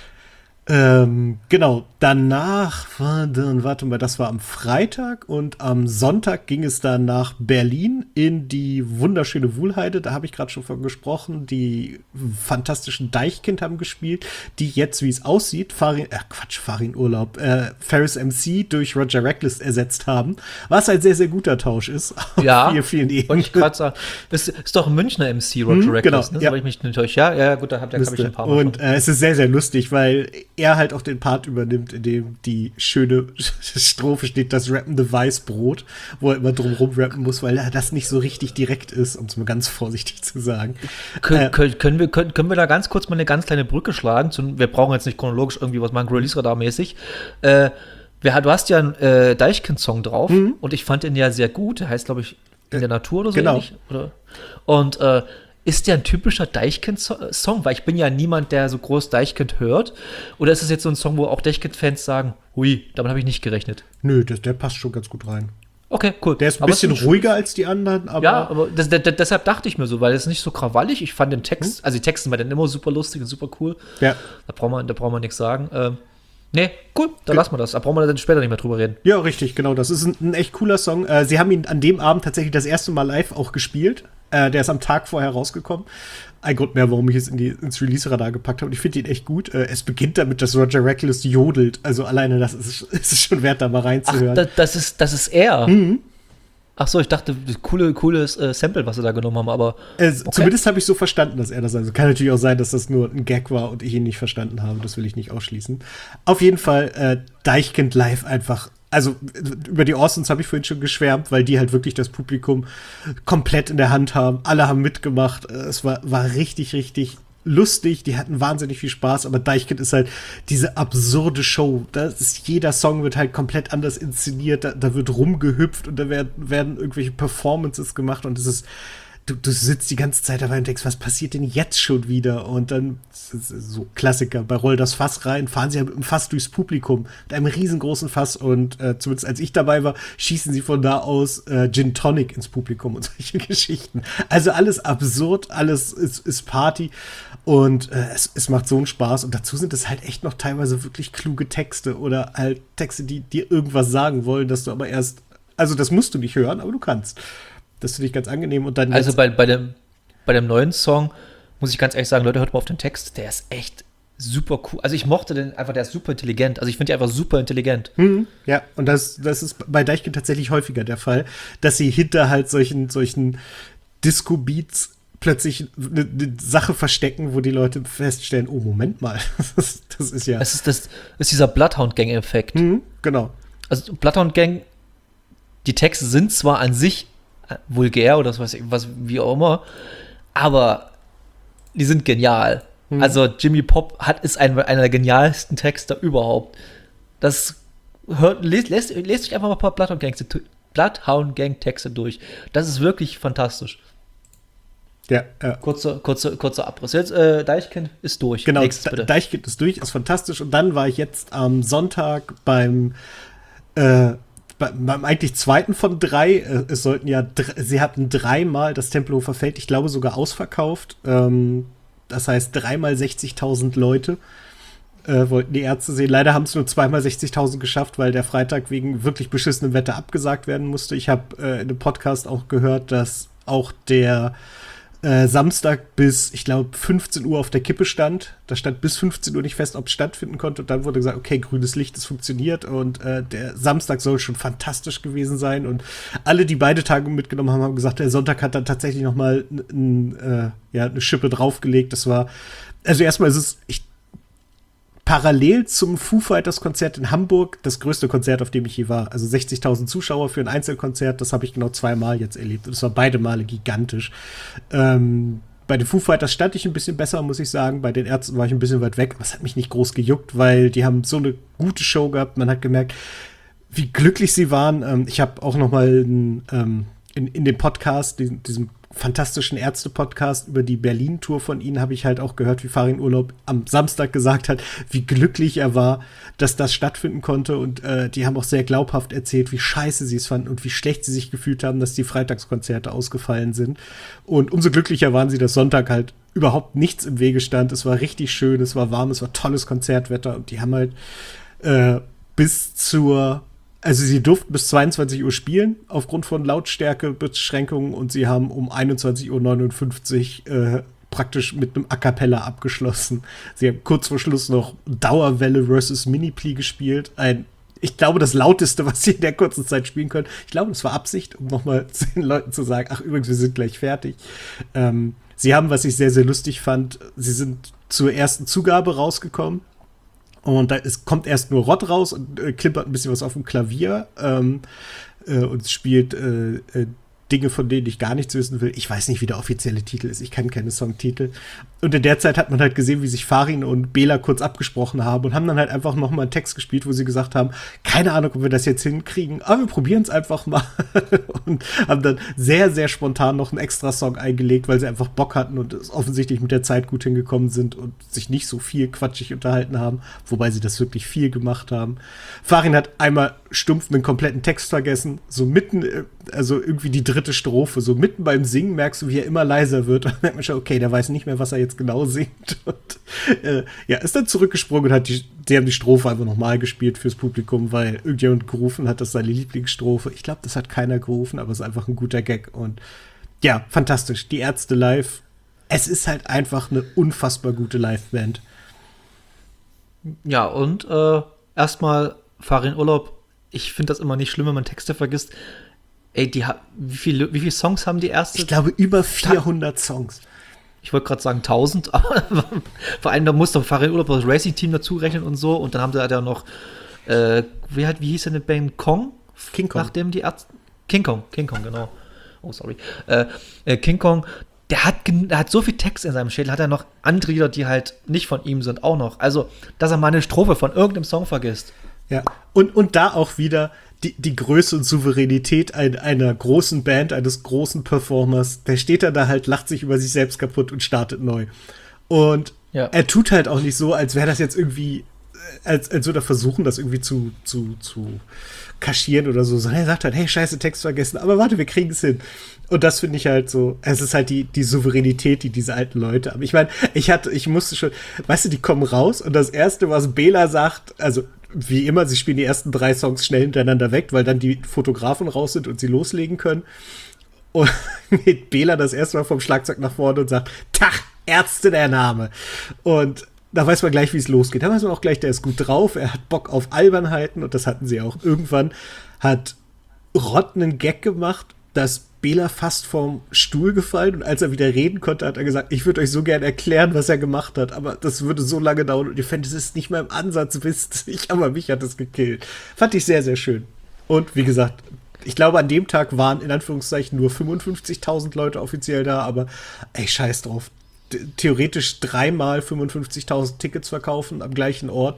Speaker 2: Genau, danach warte mal, das war am Freitag und am Sonntag ging es dann nach Berlin in die wunderschöne Wuhlheide, da habe ich gerade schon von gesprochen, die fantastischen Deichkind haben gespielt, die jetzt, wie es aussieht, Farin-Urlaub, Ferris MC durch Roger Reckless ersetzt haben, was ein sehr, sehr guter Tausch ist.
Speaker 3: Ja,
Speaker 2: vielen
Speaker 3: wollte ich gerade sagen. Das ist doch ein Münchner MC, Roger Reckless,
Speaker 2: genau,
Speaker 3: ne? Weil ich mich nicht täusche. Ja, gut, da habe ich ein paar Mal
Speaker 2: und es ist sehr, sehr lustig, weil er halt auch den Part übernimmt, in dem die schöne Strophe steht, das rappende Weißbrot, wo er immer drum rappen muss, weil er das nicht so richtig direkt ist, um es mal ganz vorsichtig zu sagen.
Speaker 3: Können wir da ganz kurz mal eine ganz kleine Brücke schlagen? Wir brauchen jetzt nicht chronologisch irgendwie was machen, Release-Radar-mäßig. Du hast ja einen Deichkind-Song drauf und ich fand den ja sehr gut. Der heißt, glaube ich, In der Natur oder so ähnlich. Oder? Und ist der ein typischer Deichkind-Song? Weil ich bin ja niemand, der so groß Deichkind hört. Oder ist es jetzt so ein Song, wo auch Deichkind-Fans sagen, hui, damit habe ich nicht gerechnet?
Speaker 2: Nö, der passt schon ganz gut rein.
Speaker 3: Okay, cool.
Speaker 2: Der ist ein bisschen ruhiger als die anderen, aber.
Speaker 3: Ja, aber deshalb dachte ich mir so, weil es nicht so krawallig. Ich fand den Text, also die Texte waren dann immer super lustig und super cool.
Speaker 2: Ja.
Speaker 3: Da brauchen wir nichts sagen. Nee, cool, dann lassen wir das. Da brauchen wir dann später nicht mehr drüber reden.
Speaker 2: Ja, richtig, genau. Das ist ein echt cooler Song. Sie haben ihn an dem Abend tatsächlich das erste Mal live auch gespielt. Der ist am Tag vorher rausgekommen. Ein Grund mehr, warum ich es ins Release-Radar gepackt habe. Und ich finde ihn echt gut. Es beginnt damit, dass Roger Reckless jodelt. Also alleine das ist schon wert, da mal reinzuhören.
Speaker 3: Ach, das ist er. Mhm. Ach so, ich dachte, cooles Sample, was sie da genommen haben, aber
Speaker 2: okay. Zumindest habe ich so verstanden, dass er das ist. Also kann natürlich auch sein, dass das nur ein Gag war und ich ihn nicht verstanden habe. Das will ich nicht ausschließen. Auf jeden Fall Deichkind live einfach. Also über die Orsons habe ich vorhin schon geschwärmt, weil die halt wirklich das Publikum komplett in der Hand haben. Alle haben mitgemacht. Es war richtig, richtig lustig. Die hatten wahnsinnig viel Spaß. Aber Deichkind ist halt diese absurde Show. Jeder Song wird halt komplett anders inszeniert. Da wird rumgehüpft und da werden irgendwelche Performances gemacht. Und es ist Du sitzt die ganze Zeit dabei und denkst, was passiert denn jetzt schon wieder? Und dann, so Klassiker, bei Roll das Fass rein, fahren sie ja mit einem Fass durchs Publikum, mit einem riesengroßen Fass. Und zumindest als ich dabei war, schießen sie von da aus Gin Tonic ins Publikum und solche Geschichten. Also alles absurd, alles ist Party. Und es macht so einen Spaß. Und dazu sind es halt echt noch teilweise wirklich kluge Texte oder halt Texte, die dir irgendwas sagen wollen, dass du aber erst, also das musst du nicht hören, aber du kannst. Das finde ich ganz angenehm. Und dann
Speaker 3: also bei dem neuen Song muss ich ganz ehrlich sagen, Leute, hört mal auf den Text, der ist echt super cool. Also ich mochte den einfach, der ist super intelligent. Also ich finde den einfach super intelligent.
Speaker 2: Ja, und das ist bei Deichkind tatsächlich häufiger der Fall, dass sie hinter halt solchen Disco-Beats plötzlich eine Sache verstecken, wo die Leute feststellen, oh, Moment mal, das ist ja...
Speaker 3: Das ist dieser Bloodhound-Gang-Effekt.
Speaker 2: Genau.
Speaker 3: Also Bloodhound-Gang, die Texte sind zwar an sich vulgär oder was wie auch immer, aber die sind genial. Also Jimmy Pop ist einer der genialsten Texter überhaupt. Das lest euch einfach mal ein paar Bloodhound Gang Texte durch. Das ist wirklich fantastisch.
Speaker 2: Ja.
Speaker 3: Kurzer Abriss. Jetzt Deichkind ist durch.
Speaker 2: Genau,
Speaker 3: Nächstes, bitte.
Speaker 2: Deichkind ist durch, ist fantastisch. Und dann war ich jetzt am Sonntag beim eigentlich zweiten von 3, sie hatten 3-mal das Tempelhofer Feld, ich glaube sogar ausverkauft. Das heißt 3-mal 60.000 Leute wollten die Ärzte sehen. Leider haben es nur 2-mal 60.000 geschafft, weil der Freitag wegen wirklich beschissenem Wetter abgesagt werden musste. Ich habe in einem Podcast auch gehört, dass auch der Samstag bis, ich glaube, 15 Uhr auf der Kippe stand. Da stand bis 15 Uhr nicht fest, ob es stattfinden konnte. Und dann wurde gesagt, okay, grünes Licht, es funktioniert. Und der Samstag soll schon fantastisch gewesen sein. Und alle, die beide Tage mitgenommen haben, haben gesagt, der Sonntag hat dann tatsächlich noch mal eine Schippe draufgelegt. Das war, also erstmal ist es parallel zum Foo Fighters Konzert in Hamburg das größte Konzert, auf dem ich je war. Also 60.000 Zuschauer für ein Einzelkonzert, das habe ich genau 2-mal jetzt erlebt. Und das war beide Male gigantisch. Bei den Foo Fighters stand ich ein bisschen besser, muss ich sagen. Bei den Ärzten war ich ein bisschen weit weg. Aber es hat mich nicht groß gejuckt, weil die haben so eine gute Show gehabt. Man hat gemerkt, wie glücklich sie waren. Ich habe auch noch mal in dem Podcast, diesem fantastischen Ärzte-Podcast über die Berlin-Tour von ihnen, habe ich halt auch gehört, wie Farin Urlaub am Samstag gesagt hat, wie glücklich er war, dass das stattfinden konnte. Und die haben auch sehr glaubhaft erzählt, wie scheiße sie es fanden und wie schlecht sie sich gefühlt haben, dass die Freitagskonzerte ausgefallen sind. Und umso glücklicher waren sie, dass Sonntag halt überhaupt nichts im Wege stand. Es war richtig schön, es war warm, es war tolles Konzertwetter. Und die haben halt also sie durften bis 22 Uhr spielen, aufgrund von Lautstärkebeschränkungen, und sie haben um 21:59 Uhr praktisch mit einem A Cappella abgeschlossen. Sie haben kurz vor Schluss noch Dauerwelle versus Mini-Pli gespielt. Ich glaube, das lauteste, was sie in der kurzen Zeit spielen können. Ich glaube, das war Absicht, um nochmal zu den Leuten zu sagen, ach übrigens, wir sind gleich fertig. Sie haben, was ich sehr, sehr lustig fand, sie sind zur ersten Zugabe rausgekommen. Und kommt erst nur Rott raus und klimpert ein bisschen was auf dem Klavier und spielt Dinge, von denen ich gar nichts wissen will. Ich weiß nicht, wie der offizielle Titel ist. Ich kenne keine Songtitel. Und in der Zeit hat man halt gesehen, wie sich Farin und Bela kurz abgesprochen haben und haben dann halt einfach noch mal einen Text gespielt, wo sie gesagt haben, keine Ahnung, ob wir das jetzt hinkriegen, aber wir probieren es einfach mal. Und haben dann sehr, sehr spontan noch einen extra Song eingelegt, weil sie einfach Bock hatten und es offensichtlich mit der Zeit gut hingekommen sind und sich nicht so viel quatschig unterhalten haben, wobei sie das wirklich viel gemacht haben. Farin hat einmal stumpf einen kompletten Text vergessen, so mitten, also irgendwie die 3. Strophe, so mitten beim Singen merkst du, wie er immer leiser wird. Und dann merkt man schon, okay, der weiß nicht mehr, was er jetzt genau singt. Und ist dann zurückgesprungen und sie haben die Strophe einfach nochmal gespielt fürs Publikum, weil irgendjemand gerufen hat, das sei seine Lieblingsstrophe. Ich glaube, das hat keiner gerufen, aber es ist einfach ein guter Gag. Und Ja, fantastisch. Die Ärzte live. Es ist halt einfach eine unfassbar gute Live-Band.
Speaker 3: Ja, und erstmal Farin Urlaub. Ich finde das immer nicht schlimm, wenn man Texte vergisst. Ey, wie viele Songs haben die Ärzte?
Speaker 2: Ich glaube, über 400 Songs.
Speaker 3: Ich wollte gerade sagen 1000, aber vor allem, da muss doch Farin Urlaub das Racing-Team dazu rechnen und so. Und dann haben sie halt ja noch, wie hieß denn die Band? King Kong. Nachdem die Ärzte. King Kong, genau. Oh, sorry. King Kong, der hat so viel Text in seinem Schädel, hat er noch andere Lieder, die halt nicht von ihm sind, auch noch. Also, dass er mal eine Strophe von irgendeinem Song vergisst.
Speaker 2: Ja, und da auch wieder die Größe und Souveränität einer großen Band, eines großen Performers. Der steht da halt, lacht sich über sich selbst kaputt und startet neu. Und er tut halt auch nicht so, als wäre das jetzt irgendwie, als würde er versuchen, das irgendwie zu kaschieren oder so, sondern er sagt halt, hey, scheiße, Text vergessen, aber warte, wir kriegen es hin. Und das finde ich halt so, es ist halt die Souveränität, die diese alten Leute haben. Ich meine, ich musste schon, weißt du, die kommen raus und das Erste, was Bela sagt, also wie immer, sie spielen die ersten 3 Songs schnell hintereinander weg, weil dann die Fotografen raus sind und sie loslegen können. Und geht Bela das erste Mal vom Schlagzeug nach vorne und sagt, Tach, Ärzte der Name. Und da weiß man gleich, wie es losgeht. Da weiß man auch gleich, der ist gut drauf, er hat Bock auf Albernheiten und das hatten sie auch. Irgendwann hat Rott einen Gag gemacht, dass Bela fast vom Stuhl gefallen und als er wieder reden konnte, hat er gesagt, ich würde euch so gern erklären, was er gemacht hat, aber das würde so lange dauern und ihr fändet es nicht mal im Ansatz wisst, aber mich hat es gekillt. Fand ich sehr, sehr schön. Und wie gesagt, ich glaube, an dem Tag waren in Anführungszeichen nur 55.000 Leute offiziell da, aber ey, scheiß drauf. Theoretisch 3-mal 55.000 Tickets verkaufen am gleichen Ort,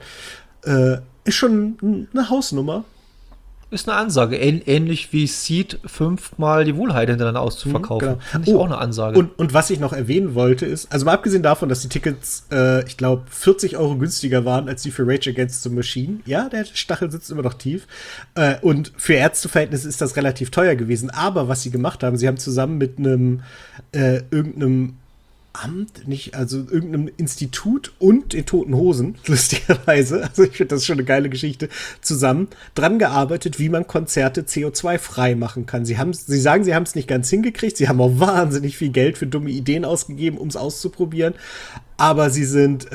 Speaker 2: ist schon eine Hausnummer.
Speaker 3: Ist eine Ansage, ähnlich wie Seed 5-mal die Wohlheit hintereinander auszuverkaufen.
Speaker 2: Genau.
Speaker 3: Fand ich auch eine Ansage.
Speaker 2: Und was ich noch erwähnen wollte ist, also mal abgesehen davon, dass die Tickets, ich glaube, 40 € günstiger waren als die für Rage Against the Machine. Ja, der Stachel sitzt immer noch tief. Und für Ärzteverhältnisse ist das relativ teuer gewesen. Aber was sie gemacht haben, sie haben zusammen mit einem irgendeinem Amt, nicht, also irgendeinem Institut und den Toten Hosen, lustigerweise, also ich finde das schon eine geile Geschichte, zusammen dran gearbeitet, wie man Konzerte CO2-frei machen kann. Sie sagen, sie haben es nicht ganz hingekriegt, sie haben auch wahnsinnig viel Geld für dumme Ideen ausgegeben, um es auszuprobieren, aber sie sind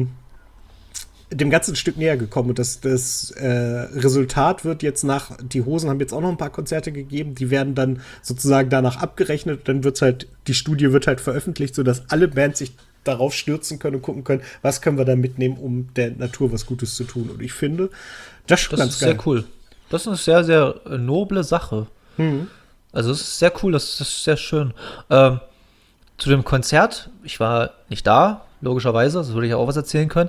Speaker 2: dem Ganzen ein Stück näher gekommen und das Resultat wird jetzt die Hosen haben jetzt auch noch ein paar Konzerte gegeben, die werden dann sozusagen danach abgerechnet, dann die Studie wird halt veröffentlicht, sodass alle Bands sich darauf stürzen können und gucken können, was können wir da mitnehmen, um der Natur was Gutes zu tun. Und ich finde, das ist schon ganz geil. Das ist sehr cool.
Speaker 3: Das ist eine sehr, sehr noble Sache. Also es ist sehr cool, das ist sehr schön. Zu dem Konzert, ich war nicht da, logischerweise, das würde ich auch was erzählen können.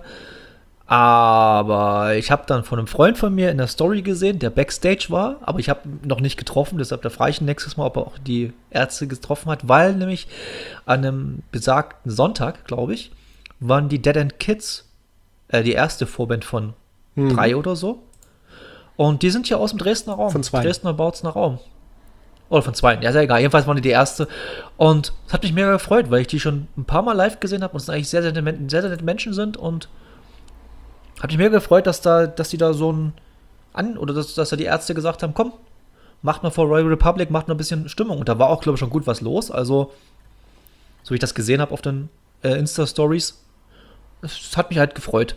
Speaker 3: Aber ich habe dann von einem Freund von mir in der Story gesehen, der Backstage war, aber ich habe ihn noch nicht getroffen, deshalb da frage ich ihn nächstes Mal, ob er auch die Ärzte getroffen hat, weil nämlich an einem besagten Sonntag, glaube ich, waren die Dead End Kids die erste Vorband von 3 oder so. Und die sind ja aus dem Dresdner Raum.
Speaker 2: Von 2.
Speaker 3: Dresdner Bautzner Raum. Oder von 2, ja, sehr egal. Jedenfalls waren die erste. Und es hat mich mega gefreut, weil ich die schon ein paar Mal live gesehen habe und es eigentlich sehr, sehr nette Menschen sind und hat mich mega gefreut, dass die da so dass da die Ärzte gesagt haben, komm, macht mal vor Royal Republic, macht mal ein bisschen Stimmung. Und da war auch, glaube ich, schon gut was los. Also, so wie ich das gesehen habe auf den Insta-Stories, es hat mich halt gefreut.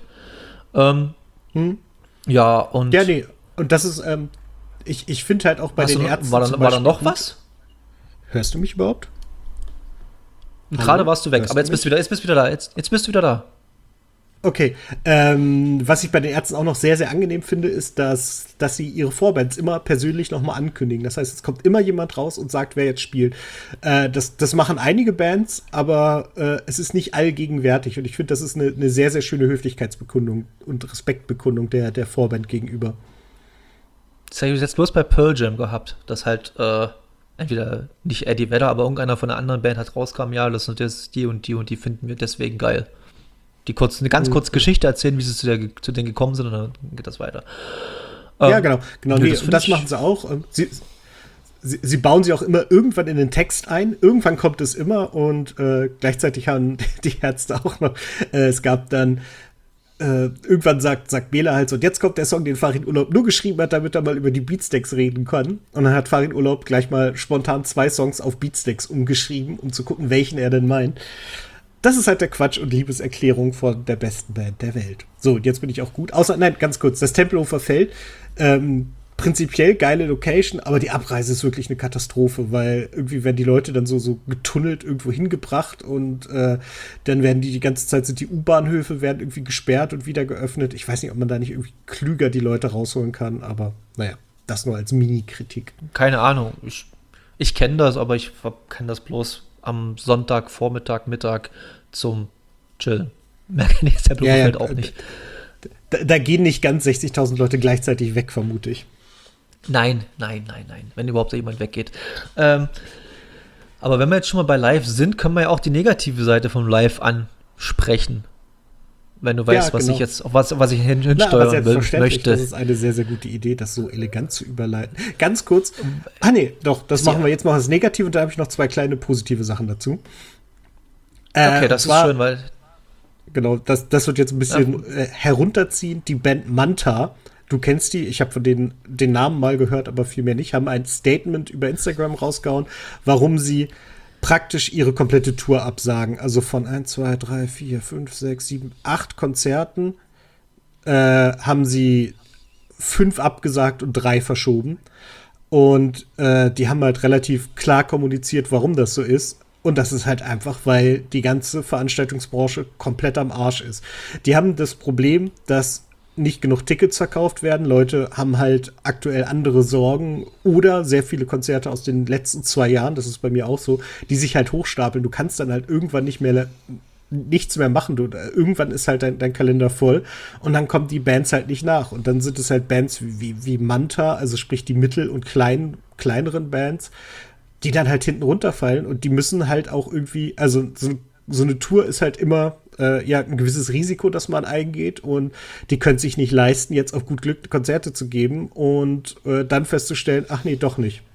Speaker 3: Ja, und...
Speaker 2: Ja, nee, und das ist, ich finde halt auch bei den Ärzten
Speaker 3: war da noch was?
Speaker 2: Hörst du mich überhaupt?
Speaker 3: Gerade warst du weg, aber jetzt bist du wieder da. Jetzt bist du wieder da.
Speaker 2: Okay, was ich bei den Ärzten auch noch sehr, sehr angenehm finde, ist, dass sie ihre Vorbands immer persönlich nochmal ankündigen. Das heißt, es kommt immer jemand raus und sagt, wer jetzt spielt. Das machen einige Bands, aber es ist nicht allgegenwärtig. Und ich finde, das ist eine sehr, sehr schöne Höflichkeitsbekundung und Respektbekundung der Vorband gegenüber.
Speaker 3: Das habe ich jetzt bloß bei Pearl Jam gehabt, dass halt entweder nicht Eddie Vedder, aber irgendeiner von einer anderen Band hat rauskam, ja, das und das, die und die finden wir deswegen geil. Die eine ganz kurze Geschichte erzählen, wie sie zu denen gekommen sind und dann geht das weiter.
Speaker 2: Ja, genau. Nee, das machen sie auch. Sie bauen sie auch immer irgendwann in den Text ein. Irgendwann kommt es immer und gleichzeitig haben die Ärzte auch noch. Es gab dann irgendwann sagt Bela halt so, und jetzt kommt der Song, den Farin Urlaub nur geschrieben hat, damit er mal über die Beatsteaks reden kann. Und dann hat Farin Urlaub gleich mal spontan 2 Songs auf Beatsteaks umgeschrieben, um zu gucken, welchen er denn meint. Das ist halt der Quatsch und Liebeserklärung von der besten Band der Welt. So, und jetzt bin ich auch gut. Nein, ganz kurz, das Tempelhofer Feld, prinzipiell geile Location, aber die Abreise ist wirklich eine Katastrophe, weil irgendwie werden die Leute dann so getunnelt irgendwo hingebracht und dann werden die ganze Zeit sind die U-Bahnhöfe werden irgendwie gesperrt und wieder geöffnet. Ich weiß nicht, ob man da nicht irgendwie klüger die Leute rausholen kann, aber naja, das nur als Mini-Kritik.
Speaker 3: Keine Ahnung. Ich kenne das, aber ich kenne das bloß am Sonntag, Vormittag, Mittag zum Chillen. Mehr kenne ich das halt auch nicht.
Speaker 2: Da gehen nicht ganz 60.000 Leute gleichzeitig weg, vermute ich.
Speaker 3: Nein. Wenn überhaupt jemand weggeht. Aber wenn wir jetzt schon mal bei Live sind, können wir ja auch die negative Seite vom Live ansprechen. Wenn du weißt, was ich jetzt, auf was ich hinsteuern möchte.
Speaker 2: Das ist eine sehr, sehr gute Idee, das so elegant zu überleiten. Ganz kurz. Das machen wir jetzt mal als negativ und da habe ich noch 2 kleine positive Sachen dazu.
Speaker 3: Okay, das ist schön, weil.
Speaker 2: Genau, das wird jetzt ein bisschen herunterziehen. Die Band Manta, du kennst die, ich habe von denen den Namen mal gehört, aber viel mehr nicht, haben ein Statement über Instagram rausgehauen, warum sie praktisch ihre komplette Tour absagen. Also von 1, 2, 3, 4, 5, 6, 7, 8 Konzerten haben sie 5 abgesagt und 3 verschoben. Und die haben halt relativ klar kommuniziert, warum das so ist. Und das ist halt einfach, weil die ganze Veranstaltungsbranche komplett am Arsch ist. Die haben das Problem, dass nicht genug Tickets verkauft werden. Leute haben halt aktuell andere Sorgen oder sehr viele Konzerte aus den letzten 2 Jahren, das ist bei mir auch so, die sich halt hochstapeln. Du kannst dann halt irgendwann nichts mehr machen. Irgendwann ist halt dein Kalender voll und dann kommen die Bands halt nicht nach. Und dann sind es halt Bands wie Manta, also sprich die mittel- und kleineren Bands, die dann halt hinten runterfallen und die müssen halt auch irgendwie, also so eine Tour ist halt immer ein gewisses Risiko, das man eingeht und die können sich nicht leisten, jetzt auf gut Glück Konzerte zu geben und dann festzustellen, ach nee, doch nicht.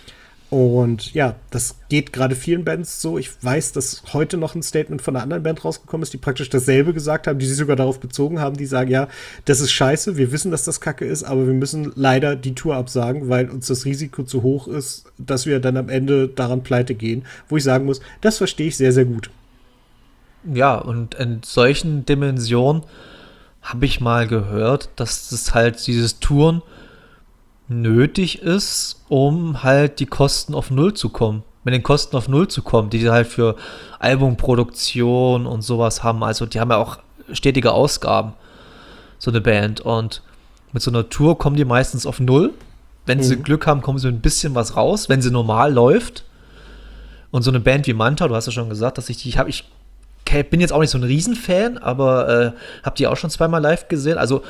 Speaker 2: Und ja, das geht gerade vielen Bands so. Ich weiß, dass heute noch ein Statement von einer anderen Band rausgekommen ist, die praktisch dasselbe gesagt haben, die sich sogar darauf bezogen haben, die sagen, ja, das ist scheiße, wir wissen, dass das Kacke ist, aber wir müssen leider die Tour absagen, weil uns das Risiko zu hoch ist, dass wir dann am Ende daran pleite gehen. Wo ich sagen muss, das verstehe ich sehr, sehr gut.
Speaker 3: Ja, und in solchen Dimensionen habe ich mal gehört, dass das halt dieses Touren nötig ist, um halt die Kosten auf Null zu kommen. Mit den Kosten auf Null zu kommen, die halt für Albumproduktion und sowas haben. Also die haben ja auch stetige Ausgaben, so eine Band. Und mit so einer Tour kommen die meistens auf Null. Wenn sie Glück haben, kommen sie ein bisschen was raus, wenn sie normal läuft. Und so eine Band wie Manta, du hast ja schon gesagt, dass ich bin jetzt auch nicht so ein Riesenfan, aber hab die auch schon 2-mal live gesehen. Also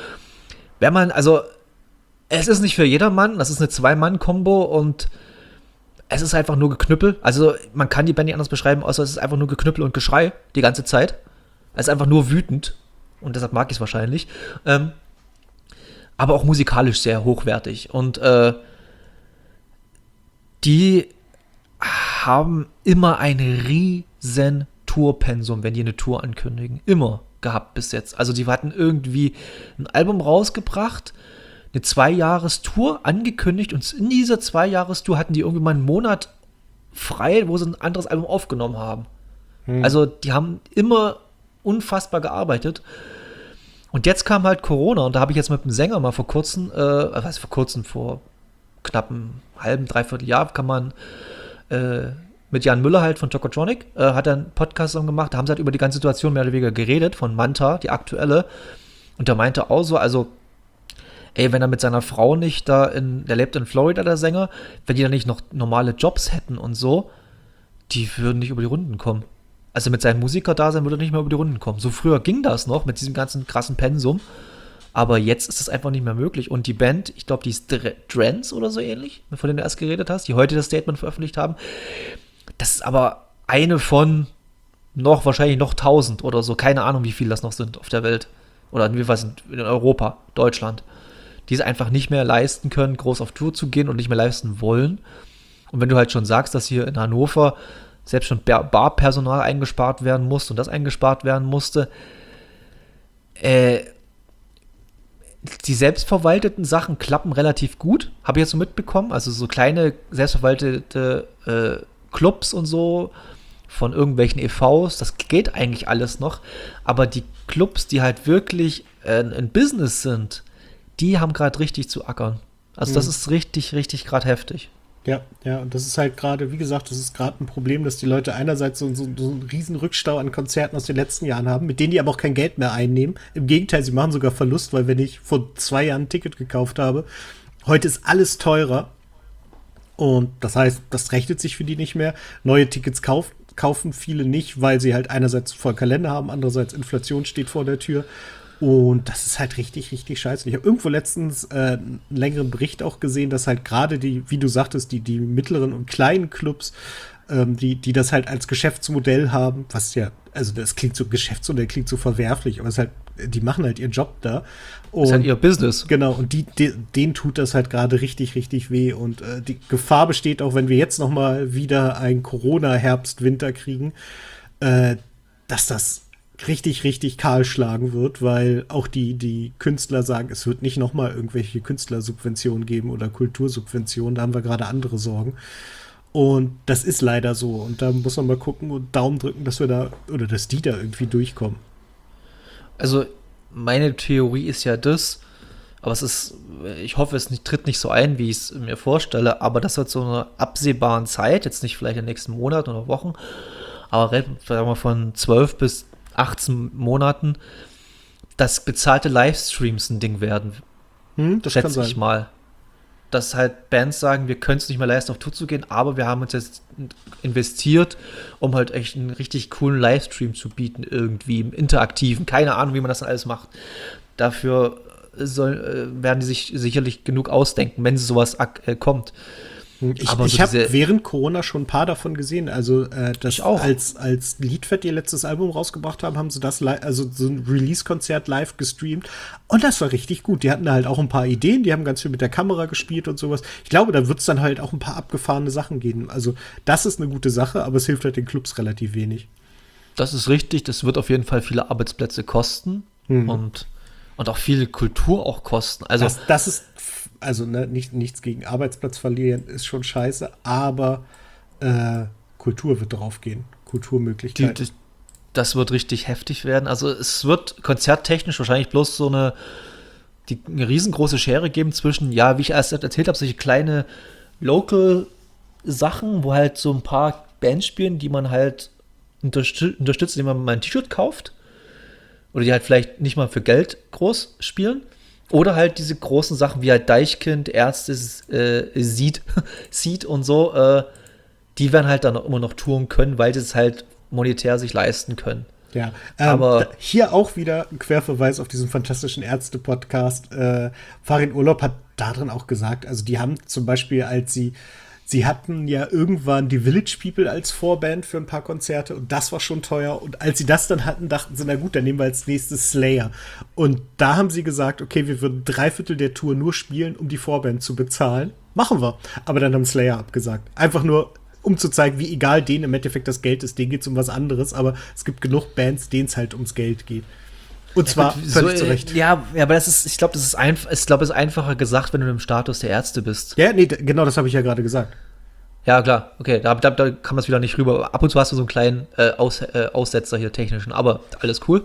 Speaker 3: es ist nicht für jedermann, das ist eine 2-Mann-Kombo und es ist einfach nur Geknüppel. Also man kann die Band nicht anders beschreiben, außer es ist einfach nur Geknüppel und Geschrei die ganze Zeit. Es ist einfach nur wütend und deshalb mag ich es wahrscheinlich. Aber auch musikalisch sehr hochwertig. Und die haben immer ein riesen Tourpensum, wenn die eine Tour ankündigen. Immer gehabt bis jetzt. Also die hatten irgendwie ein Album rausgebracht, eine 2-Jahres-Tour angekündigt und in dieser 2-Jahres-Tour hatten die irgendwie mal einen Monat frei, wo sie ein anderes Album aufgenommen haben. Also die haben immer unfassbar gearbeitet. Und jetzt kam halt Corona und da habe ich jetzt mit dem Sänger mal vor knapp einem halben, dreiviertel Jahr kann man mit Jan Müller halt von Tokotronic, hat er einen Podcast gemacht, da haben sie halt über die ganze Situation mehr oder weniger geredet, von Manta, die aktuelle. Und der meinte auch so, also wenn er mit seiner Frau nicht der lebt in Florida, der Sänger, wenn die dann nicht noch normale Jobs hätten und so, die würden nicht über die Runden kommen. Also mit seinem Musikerdasein würde er nicht mehr über die Runden kommen. So früher ging das noch mit diesem ganzen krassen Pensum, aber jetzt ist das einfach nicht mehr möglich. Und die Band, ich glaube, die ist Drance oder so ähnlich, von denen du erst geredet hast, die heute das Statement veröffentlicht haben. Das ist aber eine von wahrscheinlich noch 1000 oder so, keine Ahnung, wie viele das noch sind auf der Welt. Oder wie was in Europa, Deutschland. Die es einfach nicht mehr leisten können, groß auf Tour zu gehen und nicht mehr leisten wollen. Und wenn du halt schon sagst, dass hier in Hannover selbst schon Barpersonal eingespart werden muss und das eingespart werden musste, die selbstverwalteten Sachen klappen relativ gut, habe ich jetzt so mitbekommen. Also so kleine selbstverwaltete Clubs und so von irgendwelchen EVs, das geht eigentlich alles noch. Aber die Clubs, die halt wirklich ein Business sind, die haben gerade richtig zu ackern. Also das ist richtig, richtig gerade heftig.
Speaker 2: Ja, und das ist halt gerade, wie gesagt, das ist gerade ein Problem, dass die Leute einerseits so einen riesen Rückstau an Konzerten aus den letzten Jahren haben, mit denen die aber auch kein Geld mehr einnehmen. Im Gegenteil, sie machen sogar Verlust, weil wenn ich vor 2 Jahren ein Ticket gekauft habe, heute ist alles teurer. Und das heißt, das rechnet sich für die nicht mehr. Neue Tickets kaufen viele nicht, weil sie halt einerseits voll Kalender haben, andererseits Inflation steht vor der Tür. Und das ist halt richtig, richtig scheiße. Ich habe irgendwo letztens einen längeren Bericht auch gesehen, dass halt gerade wie du sagtest, die mittleren und kleinen Clubs, die das halt als Geschäftsmodell haben, was ja, also das klingt so, Geschäftsmodell klingt so verwerflich, aber es ist halt, die machen halt ihren Job da. Und,
Speaker 3: das ist halt ihr Business.
Speaker 2: Genau, und denen tut das halt gerade richtig, richtig weh. Und die Gefahr besteht auch, wenn wir jetzt noch mal wieder einen Corona-Herbst-Winter kriegen, dass das richtig, richtig kahl schlagen wird, weil auch die Künstler sagen, es wird nicht noch mal irgendwelche Künstlersubventionen geben oder Kultursubventionen, da haben wir gerade andere Sorgen. Und das ist leider so. Und da muss man mal gucken und Daumen drücken, dass wir da, oder dass die da irgendwie durchkommen.
Speaker 3: Also, meine Theorie ist ja das, aber ich hoffe, tritt nicht so ein, wie ich es mir vorstelle, aber das wird so eine absehbaren Zeit, jetzt nicht vielleicht in den nächsten Monaten oder Wochen, aber sagen wir von 12 bis 18 Monaten, dass bezahlte Livestreams ein Ding werden.
Speaker 2: Das kann sein.
Speaker 3: Schätze ich mal. Dass halt Bands sagen, wir können es nicht mehr leisten, auf Tour zu gehen, aber wir haben uns jetzt investiert, um halt echt einen richtig coolen Livestream zu bieten, irgendwie im Interaktiven. Keine Ahnung, wie man das dann alles macht. Dafür werden die sich sicherlich genug ausdenken, wenn sowas kommt.
Speaker 2: Ich habe während Corona schon ein paar davon gesehen. Also, das
Speaker 3: auch.
Speaker 2: als Liedfett ihr letztes Album rausgebracht haben sie das also so ein Release-Konzert live gestreamt. Und das war richtig gut. Die hatten da halt auch ein paar Ideen, die haben ganz viel mit der Kamera gespielt und sowas. Ich glaube, da wird es dann halt auch ein paar abgefahrene Sachen geben. Also, das ist eine gute Sache, aber es hilft halt den Clubs relativ wenig.
Speaker 3: Das ist richtig, das wird auf jeden Fall viele Arbeitsplätze kosten und auch viel Kultur auch kosten. Also
Speaker 2: das ist, also nichts gegen Arbeitsplatz verlieren, ist schon scheiße, aber Kultur wird drauf gehen. Kulturmöglichkeiten.
Speaker 3: Das wird richtig heftig werden. Also es wird konzerttechnisch wahrscheinlich bloß eine riesengroße Schere geben zwischen, ja, wie ich erst erzählt habe, solche kleine Local-Sachen, wo halt so ein paar Bands spielen, die man halt unterstützt, indem man mal ein T-Shirt kauft. Oder die halt vielleicht nicht mal für Geld groß spielen. Oder halt diese großen Sachen wie halt Deichkind, Ärzte, Seed und so, die werden halt dann immer noch touren können, weil sie es halt monetär sich leisten können.
Speaker 2: Ja,
Speaker 3: aber
Speaker 2: hier auch wieder ein Querverweis auf diesen fantastischen Ärzte-Podcast. Farin Urlaub hat darin auch gesagt, also die haben zum Beispiel, als sie hatten ja irgendwann die Village People als Vorband für ein paar Konzerte und das war schon teuer. Und als sie das dann hatten, dachten sie, na gut, dann nehmen wir als nächstes Slayer. Und da haben sie gesagt, okay, wir würden 3/4 der Tour nur spielen, um die Vorband zu bezahlen. Machen wir. Aber dann haben Slayer abgesagt. Einfach nur, um zu zeigen, wie egal denen im Endeffekt das Geld ist. Denen geht es um was anderes, aber es gibt genug Bands, denen es halt ums Geld geht. Und zwar völlig zu Recht.
Speaker 3: Ja, aber ich glaube, es ist einfacher gesagt, wenn du im Status der Ärzte bist.
Speaker 2: Ja, nee, genau, das habe ich ja gerade gesagt.
Speaker 3: Ja, klar, okay, da kann man es wieder nicht rüber. Ab und zu hast du so einen kleinen Aussetzer hier technischen, aber alles cool.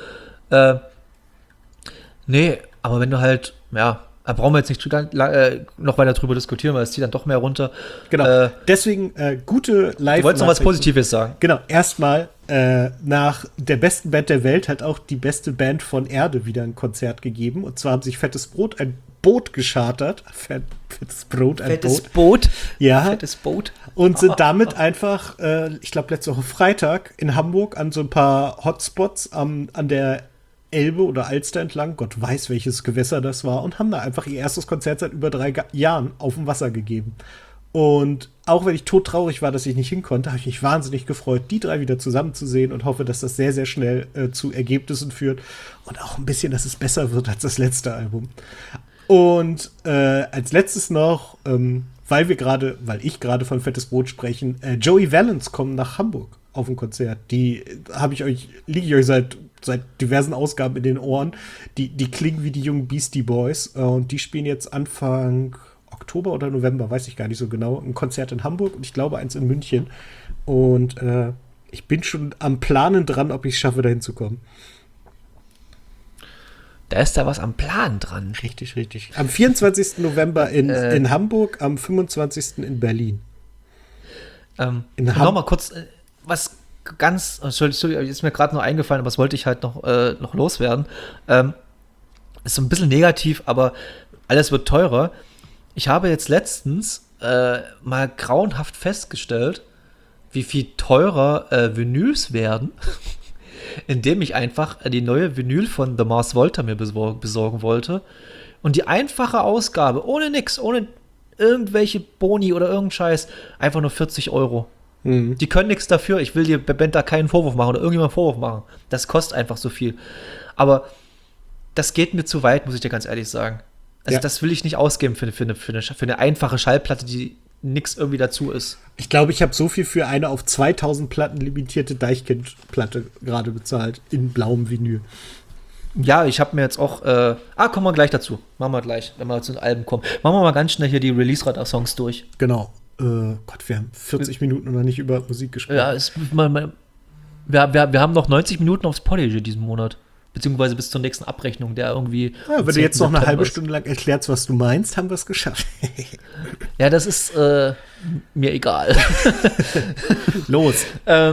Speaker 3: Nee, aber wenn du halt, ja, da brauchen wir jetzt nicht noch weiter drüber diskutieren, weil es zieht dann doch mehr runter.
Speaker 2: Genau, deswegen gute Live-.
Speaker 3: Du wolltest noch was Positives sagen.
Speaker 2: Genau, erstmal nach der besten Band der Welt hat auch die beste Band von Erde wieder ein Konzert gegeben. Und zwar haben sich Fettes Brot ein Boot geschartert. Fettes Brot, ein
Speaker 3: Fettes Boot?
Speaker 2: Ja.
Speaker 3: Fettes Boot.
Speaker 2: Und sind damit einfach, ich glaube, letzte Woche Freitag in Hamburg an so ein paar Hotspots an der Elbe oder Alster entlang, Gott weiß, welches Gewässer das war, und haben da einfach ihr erstes Konzert seit über 3 Jahren auf dem Wasser gegeben. Und auch wenn ich todtraurig war, dass ich nicht hin konnte, habe ich mich wahnsinnig gefreut, die 3 wieder zusammenzusehen und hoffe, dass das sehr, sehr schnell zu Ergebnissen führt und auch ein bisschen, dass es besser wird als das letzte Album. Und als letztes noch, weil ich gerade von Fettes Brot sprechen, Joey Valence kommen nach Hamburg auf ein Konzert. Die liege ich euch seit seit diversen Ausgaben in den Ohren. Die klingen wie die jungen Beastie Boys. Und die spielen jetzt Anfang Oktober oder November, weiß ich gar nicht so genau, ein Konzert in Hamburg und ich glaube eins in München. Und ich bin schon am Planen dran, ob ich es schaffe, da hinzukommen.
Speaker 3: Da ist da was am Plan dran.
Speaker 2: Richtig, richtig. Am 24. November in Hamburg, am 25. in Berlin.
Speaker 3: Nochmal kurz, was ganz, Entschuldigung, ist mir gerade noch eingefallen, aber das wollte ich halt noch loswerden. Ist so ein bisschen negativ, aber alles wird teurer. Ich habe jetzt letztens mal grauenhaft festgestellt, wie viel teurer Vinyls werden, indem ich einfach die neue Vinyl von The Mars Volta mir besorgen wollte. Und die einfache Ausgabe, ohne nix, ohne irgendwelche Boni oder irgendeinen Scheiß, einfach nur 40 Euro. Mhm. Die können nichts dafür. Ich will dir bei Band da keinen Vorwurf machen oder irgendjemand Vorwurf machen. Das kostet einfach so viel. Aber das geht mir zu weit, muss ich dir ganz ehrlich sagen. Also das will ich nicht ausgeben für eine einfache Schallplatte, die nix irgendwie dazu ist.
Speaker 2: Ich glaube, ich habe so viel für eine auf 2000 Platten limitierte Deichkind-Platte gerade bezahlt, in blauem Vinyl.
Speaker 3: Ja, ich habe mir jetzt auch, kommen wir gleich dazu. Machen wir gleich, wenn wir zu den Alben kommen. Machen wir mal ganz schnell hier die Release-Radar-Songs durch.
Speaker 2: Genau. Gott, wir haben 40 Minuten noch nicht über Musik gesprochen.
Speaker 3: Ja, wir haben noch 90 Minuten aufs Podigy diesen Monat. Beziehungsweise bis zur nächsten Abrechnung, der irgendwie.
Speaker 2: Ja, wenn du jetzt noch eine halbe Stunde lang erklärst, was du meinst, haben wir es geschafft.
Speaker 3: Ja, das ist mir egal.
Speaker 2: Los.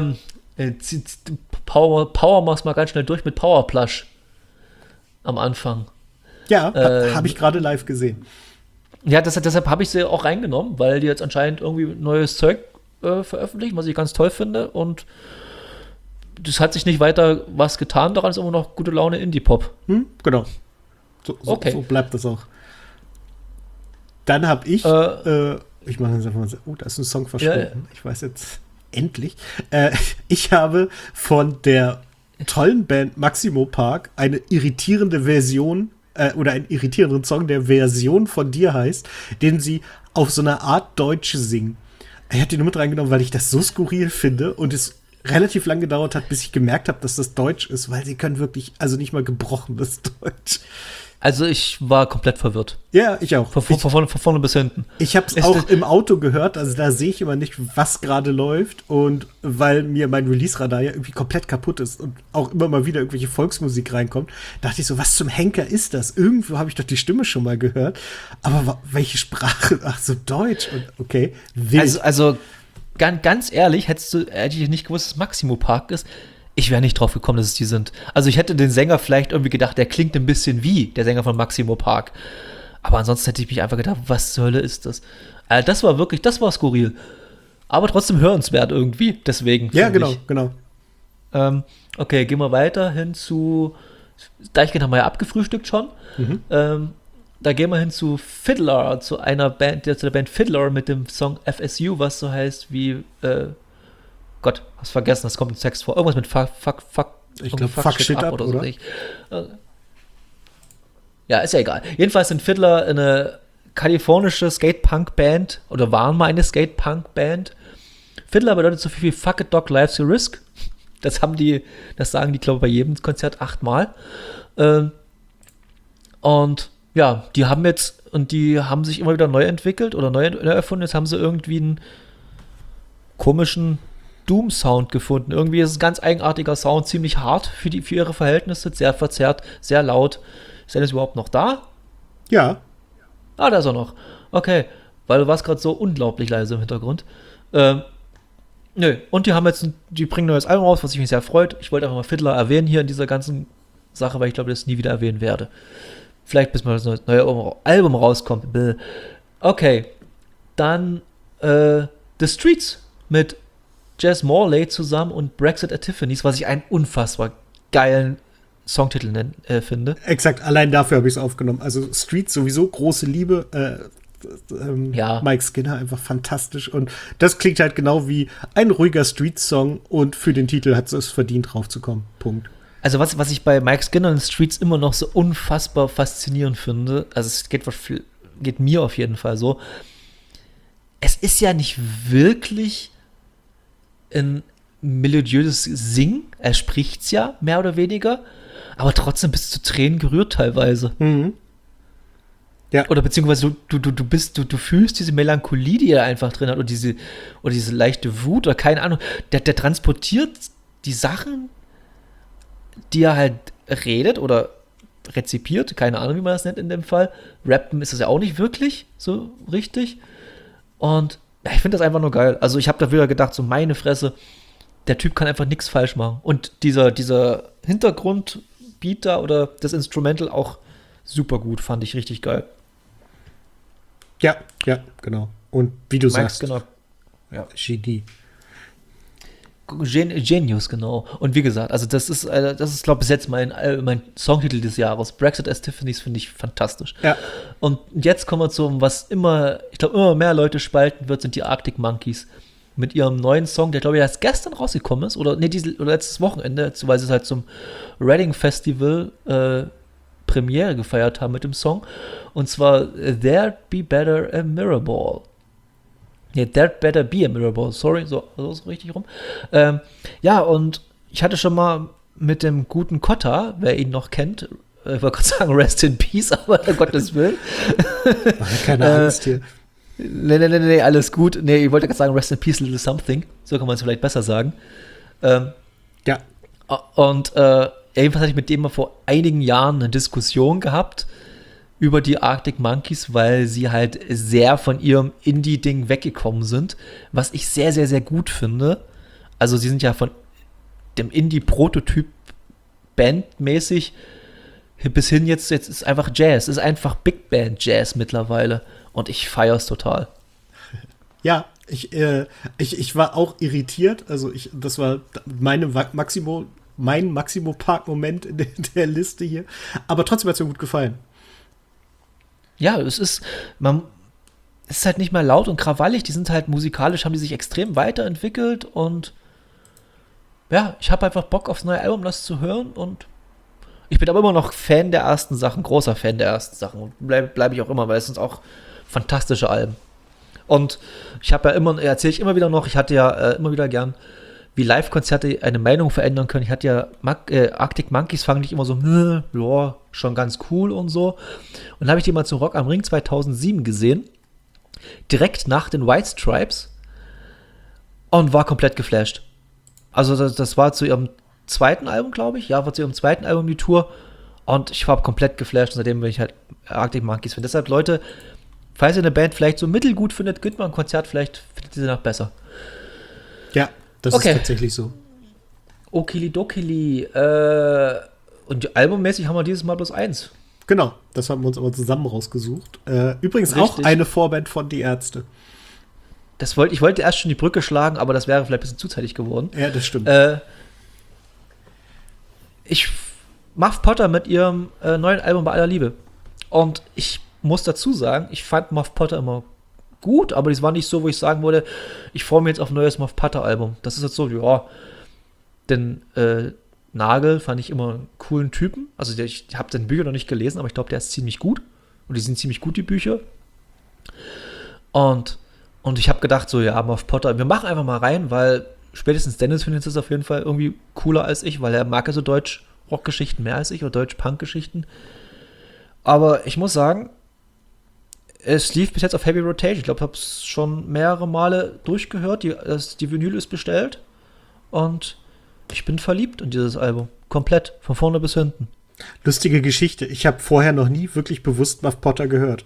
Speaker 3: Power mach's mal ganz schnell durch mit Powerplush am Anfang.
Speaker 2: Ja, habe ich gerade live gesehen.
Speaker 3: Ja, deshalb habe ich sie auch reingenommen, weil die jetzt anscheinend irgendwie neues Zeug veröffentlichen, was ich ganz toll finde. Und das hat sich nicht weiter was getan, daran ist immer noch gute Laune Indie-Pop.
Speaker 2: Genau. So bleibt das auch. Dann habe ich, ich mache jetzt einfach mal, da ist ein Song verschwunden. Ja. Ich weiß jetzt, endlich. Ich habe von der tollen Band Maximo Park eine irritierende Version oder einen irritierenden Song, der Version von dir heißt, den sie auf so eine Art Deutsch singen. Ich habe den nur mit reingenommen, weil ich das so skurril finde und es relativ lang gedauert hat, bis ich gemerkt habe, dass das Deutsch ist, weil sie können wirklich, also nicht mal gebrochenes Deutsch.
Speaker 3: Also ich war komplett verwirrt.
Speaker 2: Ja, ich auch.
Speaker 3: Von vorne bis hinten.
Speaker 2: Ich habe es auch im Auto gehört, also da sehe ich immer nicht, was gerade läuft und weil mir mein Release-Radar ja irgendwie komplett kaputt ist und auch immer mal wieder irgendwelche Volksmusik reinkommt, dachte ich so, was zum Henker ist das? Irgendwo habe ich doch die Stimme schon mal gehört, aber welche Sprache? Ach so, Deutsch. Und okay,
Speaker 3: Also ganz ehrlich, hätte ich nicht gewusst, dass Maximo Park ist, ich wäre nicht drauf gekommen, dass es die sind. Also ich hätte den Sänger vielleicht irgendwie gedacht, der klingt ein bisschen wie der Sänger von Maximo Park. Aber ansonsten hätte ich mich einfach gedacht, was zur Hölle ist das? Das war skurril. Aber trotzdem hörenswert irgendwie, deswegen.
Speaker 2: Ja, genau.
Speaker 3: Okay, gehen wir weiter hin zu Deichkind haben wir ja abgefrühstückt schon. Da gehen wir hin zu Fiddler, zu der Band Fiddler mit dem Song FSU, was so heißt wie, Gott, hast vergessen, das kommt im Text vor. Irgendwas mit Fuck
Speaker 2: ich glaube, Fuck Shit up, oder so.
Speaker 3: Ja, ist ja egal. Jedenfalls sind Fiddler eine kalifornische Skate-Punk-Band oder waren mal eine Skate-Punk-Band. Fiddler bedeutet so viel wie Fuck it, Dog, Life's a Risk. Das sagen die, glaube ich, bei jedem Konzert 8-mal. Und ja, die haben sich immer wieder neu entwickelt oder neu erfunden. Jetzt haben sie irgendwie einen komischen Doom-Sound gefunden. Irgendwie ist es ein ganz eigenartiger Sound, ziemlich hart für ihre Verhältnisse, sehr verzerrt, sehr laut. Ist Dennis überhaupt noch da?
Speaker 2: Ja.
Speaker 3: Da ist er noch. Okay, weil du warst gerade so unglaublich leise im Hintergrund. Nö, und die bringen ein neues Album raus, was mich sehr freut. Ich wollte einfach mal Fiddler erwähnen hier in dieser ganzen Sache, weil ich glaube, das nie wieder erwähnen werde. Vielleicht bis mal das neue Album rauskommt. Okay, dann The Streets mit Jazz Morley zusammen und Brexit at Tiffany's, was ich einen unfassbar geilen Songtitel finde.
Speaker 2: Exakt, allein dafür habe ich es aufgenommen. Also Streets sowieso, große Liebe. Mike Skinner einfach fantastisch. Und das klingt halt genau wie ein ruhiger Streets-Song und für den Titel hat es verdient, draufzukommen. Punkt.
Speaker 3: Also was ich bei Mike Skinner und Streets immer noch so unfassbar faszinierend finde, also es geht mir auf jeden Fall so, es ist ja nicht wirklich ein melodiöses Singen. Er spricht's ja, mehr oder weniger. Aber trotzdem bist du zu Tränen gerührt teilweise.
Speaker 2: Mhm. Ja.
Speaker 3: Oder beziehungsweise du fühlst diese Melancholie, die er einfach drin hat, oder diese leichte Wut, oder keine Ahnung. Der transportiert die Sachen, die er halt redet oder rezipiert, keine Ahnung, wie man das nennt in dem Fall. Rappen ist das ja auch nicht wirklich so richtig. Und ja, ich finde das einfach nur geil. Also ich habe da wieder gedacht, so meine Fresse, der Typ kann einfach nichts falsch machen. Und dieser Hintergrundbeat da oder das Instrumental auch super gut, fand ich richtig geil.
Speaker 2: Ja, genau. Und wie du sagst,
Speaker 3: Genau. Ja.
Speaker 2: Genie.
Speaker 3: Genius, genau. Und wie gesagt, also das ist glaube ich, bis jetzt mein Songtitel des Jahres. Brexit as Tiffany's finde ich fantastisch.
Speaker 2: Ja.
Speaker 3: Und jetzt kommen wir zu, was ich glaube, immer mehr Leute spalten wird, sind die Arctic Monkeys. Mit ihrem neuen Song, der, glaube ich, erst gestern rausgekommen ist, oder letztes Wochenende, weil sie es halt zum Reading Festival Premiere gefeiert haben mit dem Song. Und zwar There'd Be Better a Mirror Ball. Nee, There'd Better Be a Mirror Ball, sorry, so richtig rum. Ja, und ich hatte schon mal mit dem guten Kotta, wer ihn noch kennt, ich wollte gerade sagen Rest in Peace, aber Gottes Willen.
Speaker 2: Keine Angst hier.
Speaker 3: Nee, alles gut. Nee, ich wollte gerade sagen Rest in Peace, Little Something. So kann man es vielleicht besser sagen.
Speaker 2: Ja.
Speaker 3: Und jedenfalls hatte ich mit dem mal vor einigen Jahren eine Diskussion gehabt über die Arctic Monkeys, weil sie halt sehr von ihrem Indie-Ding weggekommen sind, was ich sehr, sehr, sehr gut finde. Also sie sind ja von dem Indie-Prototyp bandmäßig bis hin jetzt ist einfach Jazz, ist einfach Big Band Jazz mittlerweile und ich feiere es total.
Speaker 2: Ja, ich war auch irritiert, also das war mein Maximo-Park-Moment in der Liste hier, aber trotzdem hat es mir gut gefallen.
Speaker 3: Ja, es ist halt nicht mehr laut und krawallig, die sind halt musikalisch, haben die sich extrem weiterentwickelt und ja, ich habe einfach Bock aufs neue Album, das zu hören und ich bin aber immer noch Fan der ersten Sachen, großer Fan der ersten Sachen und bleib ich auch immer, weil es sind auch fantastische Alben. Und ich habe ja erzähle ich immer wieder noch, ich hatte ja immer wieder gern, wie Live-Konzerte eine Meinung verändern können. Ich hatte ja Arctic Monkeys fand ich immer so, ja, schon ganz cool und so. Und dann habe ich die mal zum Rock am Ring 2007 gesehen, direkt nach den White Stripes und war komplett geflasht. Also das war zu ihrem zweiten Album, glaube ich. Ja, war zu ihrem zweiten Album die Tour und ich war komplett geflasht und seitdem bin ich halt Arctic Monkeys Fan. Deshalb, Leute, falls ihr eine Band vielleicht so mittelgut findet, geht mal ein Konzert, vielleicht findet ihr sie noch besser.
Speaker 2: Ja, das ist tatsächlich so.
Speaker 3: Okilidokili. Und albummäßig haben wir dieses Mal bloß 1.
Speaker 2: Genau, das haben wir uns aber zusammen rausgesucht. Übrigens
Speaker 3: Richtig.
Speaker 2: auch eine Vorband von Die Ärzte.
Speaker 3: Ich wollte erst schon die Brücke schlagen, aber das wäre vielleicht ein bisschen zuzeitig geworden.
Speaker 2: Ja, das stimmt.
Speaker 3: Muff Potter mit ihrem neuen Album Bei aller Liebe. Und ich muss dazu sagen, ich fand Muff Potter immer gut, aber das war nicht so, wo ich sagen würde, ich freue mich jetzt auf ein neues Muff Potter Album. Das ist jetzt so, ja, denn Nagel fand ich immer einen coolen Typen. Also ich habe seine Bücher noch nicht gelesen, aber ich glaube, der ist ziemlich gut. Und die sind ziemlich gut, die Bücher. Und ich habe gedacht, so, ja, Muff Potter, wir machen einfach mal rein, weil spätestens Dennis findet es auf jeden Fall irgendwie cooler als ich, weil er mag ja so Deutsch-Rock-Geschichten mehr als ich oder Deutsch-Punk-Geschichten. Aber ich muss sagen, es lief bis jetzt auf Heavy Rotation. Ich glaube, ich habe es schon mehrere Male durchgehört. Die Vinyl ist bestellt. Und ich bin verliebt in dieses Album. Komplett, von vorne bis hinten.
Speaker 2: Lustige Geschichte. Ich habe vorher noch nie wirklich bewusst Muff Potter gehört.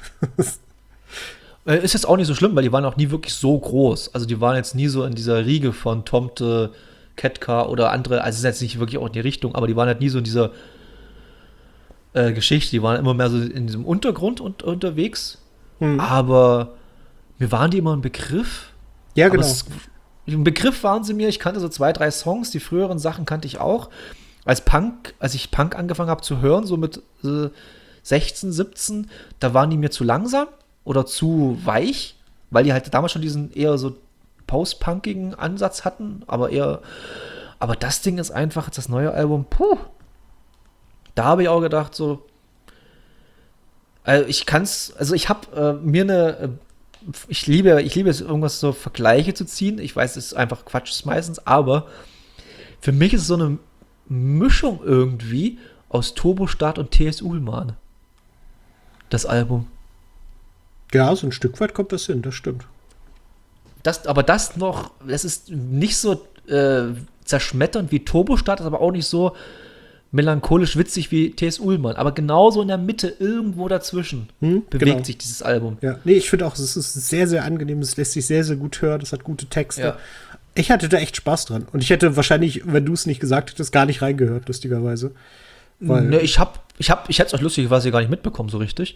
Speaker 3: Ist jetzt auch nicht so schlimm, weil die waren auch nie wirklich so groß. Also die waren jetzt nie so in dieser Riege von Tomte, Ketka oder andere. Also es ist jetzt nicht wirklich auch in die Richtung, aber die waren halt nie so in dieser Geschichte. Die waren immer mehr so in diesem Untergrund unterwegs. Aber mir waren die immer ein Begriff.
Speaker 2: Ja, genau.
Speaker 3: Ein Begriff waren sie mir. Ich kannte so 2, 3 Songs. Die früheren Sachen kannte ich auch. Als ich Punk angefangen habe zu hören, so mit 16, 17, da waren die mir zu langsam oder zu weich, weil die halt damals schon diesen eher so post-punkigen Ansatz hatten, aber das Ding ist einfach, das neue Album, da habe ich auch gedacht, so, ich habe mir eine ich liebe es, irgendwas so Vergleiche zu ziehen. Ich weiß, es ist einfach Quatsch meistens, aber für mich ist es so eine Mischung irgendwie aus Turbostart und T.S. Ullmann. Das Album.
Speaker 2: Ja, so ein Stück weit kommt das hin, das stimmt.
Speaker 3: Das ist nicht so zerschmetternd wie Turbostart, ist aber auch nicht so melancholisch witzig wie T.S. Ullmann. Aber genauso in der Mitte, irgendwo dazwischen, bewegt sich dieses Album.
Speaker 2: Ja, nee, ich finde auch, es ist sehr, sehr angenehm, es lässt sich sehr, sehr gut hören, es hat gute Texte. Ja. Ich hatte da echt Spaß dran. Und ich hätte wahrscheinlich, wenn du es nicht gesagt hättest, gar nicht reingehört, lustigerweise. Weil
Speaker 3: ne, ich hätte es euch lustigerweise gar nicht mitbekommen, so richtig.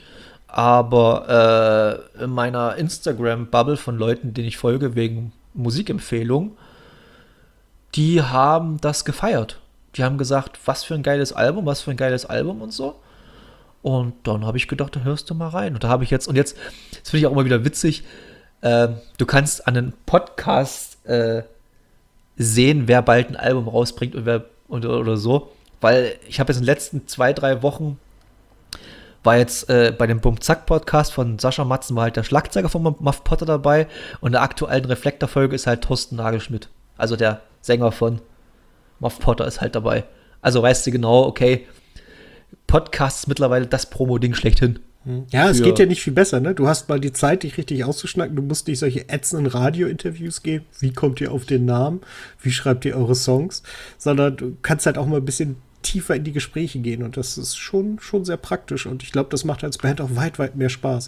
Speaker 3: Aber in meiner Instagram-Bubble von Leuten, denen ich folge, wegen Musikempfehlungen, die haben das gefeiert. Die haben gesagt, was für ein geiles Album und so. Und dann habe ich gedacht, da hörst du mal rein. Und da habe ich jetzt finde ich auch immer wieder witzig, du kannst an einem Podcast sehen, wer bald ein Album rausbringt und wer oder so. Weil ich habe jetzt in den letzten 2-3 Wochen war jetzt bei dem Bum-Zack-Podcast von Sascha Matzen war halt der Schlagzeuger von Muff Potter dabei und in der aktuellen Reflektor-Folge ist halt Thorsten Nagelschmidt. Also der Sänger von Muff Potter ist halt dabei. Also weißt du genau, okay, Podcast ist mittlerweile das Promo-Ding schlechthin.
Speaker 2: Ja, es geht ja nicht viel besser, ne? Du hast mal die Zeit, dich richtig auszuschnacken. Du musst nicht solche ätzenden Radio-Interviews geben. Wie kommt ihr auf den Namen? Wie schreibt ihr eure Songs? Sondern du kannst halt auch mal ein bisschen tiefer in die Gespräche gehen. Und das ist schon sehr praktisch. Und ich glaube, das macht als Band auch weit, weit mehr Spaß.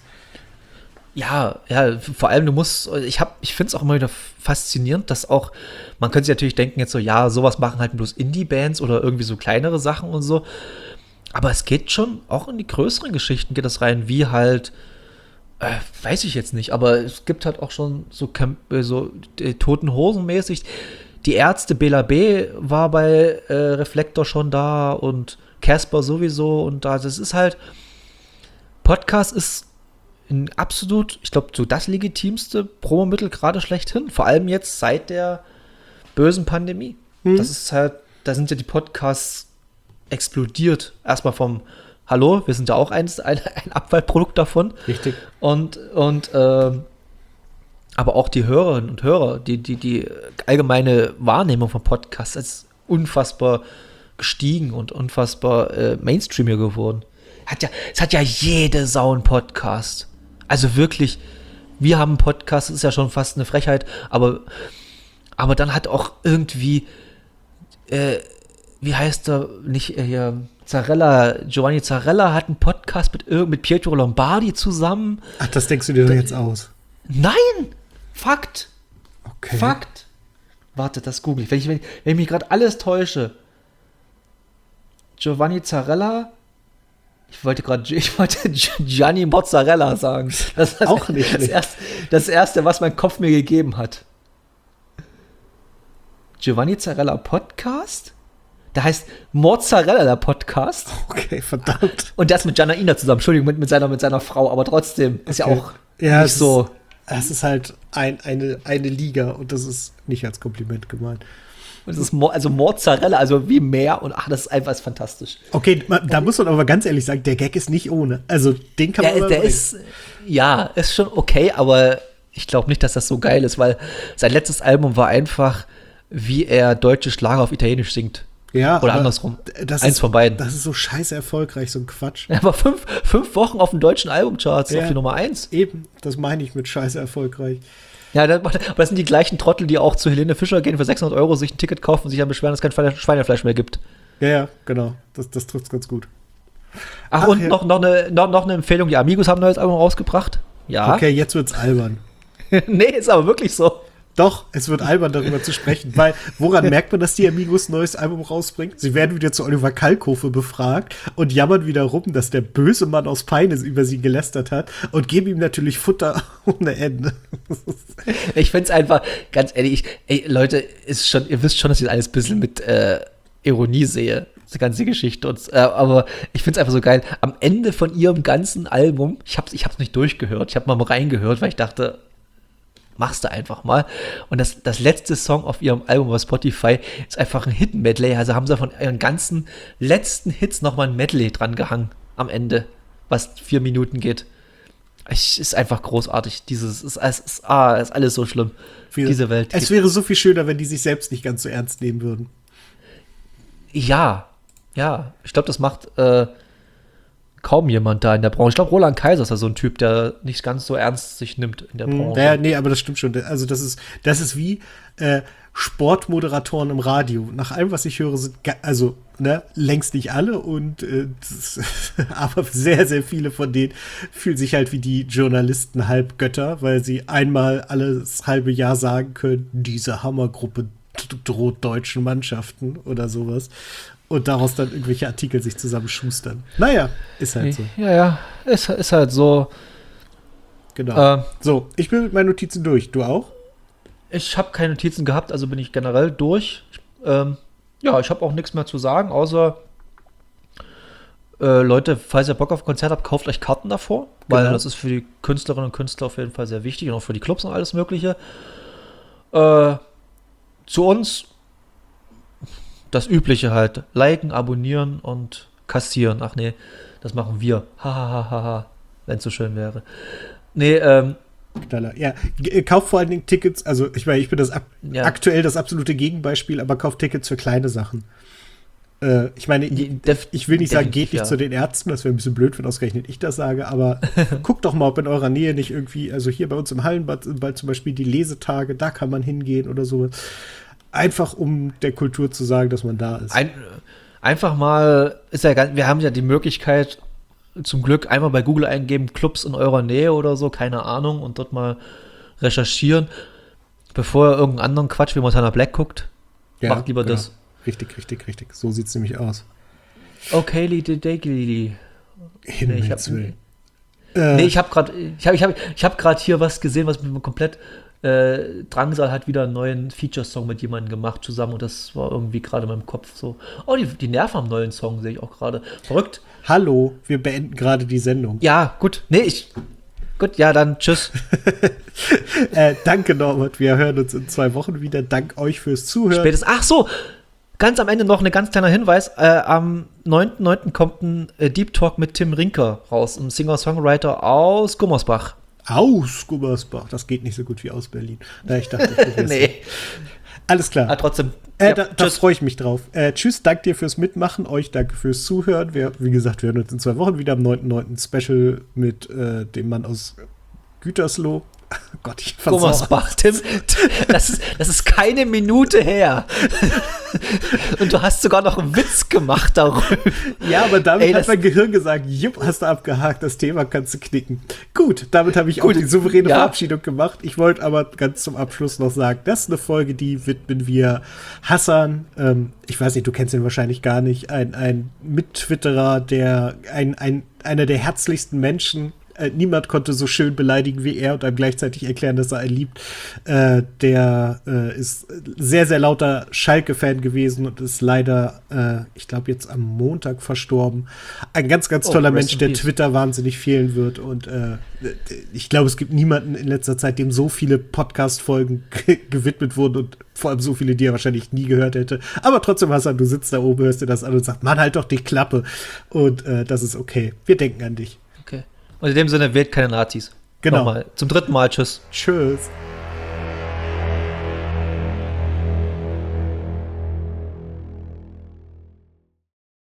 Speaker 3: Ja, vor allem ich finde es auch immer wieder faszinierend, dass auch, man könnte sich natürlich denken jetzt so, ja, sowas machen halt bloß Indie-Bands oder irgendwie so kleinere Sachen und so. Aber es geht schon, auch in die größeren Geschichten geht das rein, wie halt, weiß ich jetzt nicht, aber es gibt halt auch schon so Toten Hosen mäßig. Die Ärzte, Bela B. war bei Reflektor schon da und Casper sowieso und da, das ist halt, Podcast ist ein absolut, ich glaube, so das legitimste Promomittel gerade schlechthin, vor allem jetzt seit der bösen Pandemie. Das ist halt, da sind ja die Podcasts explodiert. Erstmal vom Hallo, wir sind ja auch ein Abfallprodukt davon.
Speaker 2: Richtig.
Speaker 3: Und aber auch die Hörerinnen und Hörer, die allgemeine Wahrnehmung von Podcasts ist unfassbar gestiegen und unfassbar mainstreamiger geworden. Es hat ja jede Sau einen Podcast. Also wirklich, wir haben einen Podcast, das ist ja schon fast eine Frechheit, aber dann hat auch irgendwie wie heißt er, nicht hier, Giovanni Zarella hat einen Podcast mit Pietro Lombardi zusammen.
Speaker 2: Ach, das denkst du dir doch jetzt aus?
Speaker 3: Nein! Fakt!
Speaker 2: Okay.
Speaker 3: Fakt! Warte, das google ich. Wenn ich mich gerade alles täusche. Giovanni Zarella. Ich wollte Gianni Mozzarella sagen. Das ist
Speaker 2: auch nicht.
Speaker 3: Das erste, was mein Kopf mir gegeben hat. Giovanni Zarella Podcast? Der heißt Mozzarella, der Podcast.
Speaker 2: Okay, verdammt.
Speaker 3: Und der ist mit Janaina zusammen. Entschuldigung, mit seiner Frau. Aber trotzdem ist ja auch nicht so.
Speaker 2: Es ist halt eine Liga und das ist nicht als Kompliment gemeint.
Speaker 3: Und das ist also Mozzarella, also wie mehr. Und das ist einfach fantastisch.
Speaker 2: Okay, da muss man aber ganz ehrlich sagen, der Gag ist nicht ohne. Also den kann man
Speaker 3: ist schon okay, aber ich glaube nicht, dass das so geil ist, weil sein letztes Album war einfach, wie er deutsche Schlager auf Italienisch singt.
Speaker 2: Ja,
Speaker 3: oder andersrum.
Speaker 2: Eins
Speaker 3: von beiden.
Speaker 2: Das ist so scheiße erfolgreich, so ein Quatsch.
Speaker 3: Er war fünf Wochen auf dem deutschen Albumcharts auf die Nummer 1.
Speaker 2: Eben, das meine ich mit scheiße erfolgreich.
Speaker 3: Ja, aber das sind die gleichen Trottel, die auch zu Helene Fischer gehen, für 600 € sich ein Ticket kaufen und sich dann beschweren, dass es kein Schweinefleisch mehr gibt.
Speaker 2: Ja, genau. Das trifft ganz gut.
Speaker 3: Ach und ja. noch eine Empfehlung. Die Amigos haben ein neues Album rausgebracht. Ja.
Speaker 2: Okay, jetzt wird's albern.
Speaker 3: Nee, ist aber wirklich so.
Speaker 2: Doch, es wird albern, darüber zu sprechen, weil woran merkt man, dass die Amigos ein neues Album rausbringen? Sie werden wieder zu Oliver Kalkofe befragt und jammern wieder rum, dass der böse Mann aus Peine über sie gelästert hat und geben ihm natürlich Futter ohne Ende.
Speaker 3: Ich find's einfach, ganz ehrlich, Leute, ihr wisst schon, dass ich das alles ein bisschen mit Ironie sehe, die ganze Geschichte. Aber ich find's einfach so geil. Am Ende von ihrem ganzen Album, ich hab's nicht durchgehört, ich hab mal reingehört, weil ich dachte, machst du einfach mal. Und das letzte Song auf ihrem Album auf Spotify ist einfach ein Hit-Medley. Also haben sie von ihren ganzen letzten Hits nochmal ein Medley dran gehangen am Ende, was 4 Minuten geht. Ist einfach großartig. Ist alles so schlimm. Diese Welt.
Speaker 2: Es wäre so viel schöner, wenn die sich selbst nicht ganz so ernst nehmen würden.
Speaker 3: Ja. Ich glaube, das macht kaum jemand da in der Branche. Ich glaube, Roland Kaiser ist ja so ein Typ, der nicht ganz so ernst sich nimmt in der Branche.
Speaker 2: Ja, nee, aber das stimmt schon. Also das ist wie Sportmoderatoren im Radio. Nach allem, was ich höre, sind längst nicht alle und aber sehr, sehr viele von denen fühlen sich halt wie die Journalisten Halbgötter, weil sie einmal alles halbe Jahr sagen können, diese Hammergruppe droht deutschen Mannschaften oder sowas. Und daraus dann irgendwelche Artikel sich zusammenschustern. Naja, ist halt so.
Speaker 3: Ja, ist halt so.
Speaker 2: Genau. So, ich bin mit meinen Notizen durch. Du auch?
Speaker 3: Ich habe keine Notizen gehabt, also bin ich generell durch. Ich habe auch nichts mehr zu sagen, außer Leute, falls ihr Bock auf ein Konzert habt, kauft euch Karten davor, weil das ist für die Künstlerinnen und Künstler auf jeden Fall sehr wichtig und auch für die Clubs und alles Mögliche. Zu uns das Übliche halt. Liken, abonnieren und kassieren. Ach nee, das machen wir. Hahaha, wenn es so schön wäre. Nee,
Speaker 2: Knaller. Ja, kauft vor allen Dingen Tickets, also ich meine, ich bin aktuell das absolute Gegenbeispiel, aber kauft Tickets für kleine Sachen. Ich meine, ich will nicht sagen, geht nicht zu den Ärzten, das wäre ein bisschen blöd, wenn ausgerechnet ich das sage, aber guckt doch mal, ob in eurer Nähe nicht irgendwie, also hier bei uns im Hallenbad sind bald zum Beispiel die Lesetage, da kann man hingehen oder sowas. Einfach um der Kultur zu sagen, dass man da ist.
Speaker 3: Einfach mal, wir haben ja die Möglichkeit, zum Glück einmal bei Google eingeben, Clubs in eurer Nähe oder so, keine Ahnung, und dort mal recherchieren, bevor ihr irgendeinen anderen Quatsch wie Montana Black guckt.
Speaker 2: Ja,
Speaker 3: macht lieber das.
Speaker 2: Richtig. So sieht es nämlich aus.
Speaker 3: Okay, Lili. Ich habe gerade hier was gesehen, was mir komplett Drangsal hat wieder einen neuen Feature-Song mit jemandem gemacht zusammen und das war irgendwie gerade in meinem Kopf so. Oh, die Nerven am neuen Song sehe ich auch gerade. Verrückt.
Speaker 2: Hallo, wir beenden gerade die Sendung.
Speaker 3: Ja, gut. Gut, ja, dann tschüss.
Speaker 2: Danke, Norbert. Wir hören uns in 2 Wochen wieder. Dank euch fürs Zuhören.
Speaker 3: Ach so, ganz am Ende noch ein ganz kleiner Hinweis. Am 9.9. kommt ein Deep Talk mit Tim Rinker raus, ein Singer-Songwriter aus Gummersbach.
Speaker 2: Aus Gummersbach. Das geht nicht so gut wie aus Berlin. Ich dachte,
Speaker 3: nee.
Speaker 2: Alles klar.
Speaker 3: Aber trotzdem.
Speaker 2: Da freue ich mich drauf. Tschüss, danke dir fürs Mitmachen. Euch danke fürs Zuhören. Wie gesagt, wir hören uns in 2 Wochen wieder am 9.9. Special mit dem Mann aus Gütersloh. Oh Gott, ich
Speaker 3: Gummersbach, Tim, das ist keine Minute her. Und du hast sogar noch einen Witz gemacht darüber.
Speaker 2: Ja, aber damit hat mein Gehirn gesagt, jupp, hast du abgehakt, das Thema kannst du knicken. Gut, damit habe ich auch die souveräne Verabschiedung gemacht. Ich wollte aber ganz zum Abschluss noch sagen, das ist eine Folge, die widmen wir Hassan. Ich weiß nicht, du kennst ihn wahrscheinlich gar nicht. Ein Mittwitterer, einer der herzlichsten Menschen. Niemand konnte so schön beleidigen wie er und einem gleichzeitig erklären, dass er einen liebt. Der ist sehr, sehr lauter Schalke-Fan gewesen und ist leider, ich glaube, jetzt am Montag verstorben. Ein ganz, ganz toller Mensch, der Twitter wahnsinnig fehlen wird. Und ich glaube, es gibt niemanden in letzter Zeit, dem so viele Podcast-Folgen gewidmet wurden und vor allem so viele, die er wahrscheinlich nie gehört hätte. Aber trotzdem, Hassan, du sitzt da oben, hörst dir das an und sagst, Mann, halt doch die Klappe. Und das ist okay. Wir denken an dich.
Speaker 3: Und in dem Sinne, wählt keine Nazis.
Speaker 2: Genau.
Speaker 3: Nochmal. Zum 3. Mal. Tschüss.
Speaker 2: Tschüss.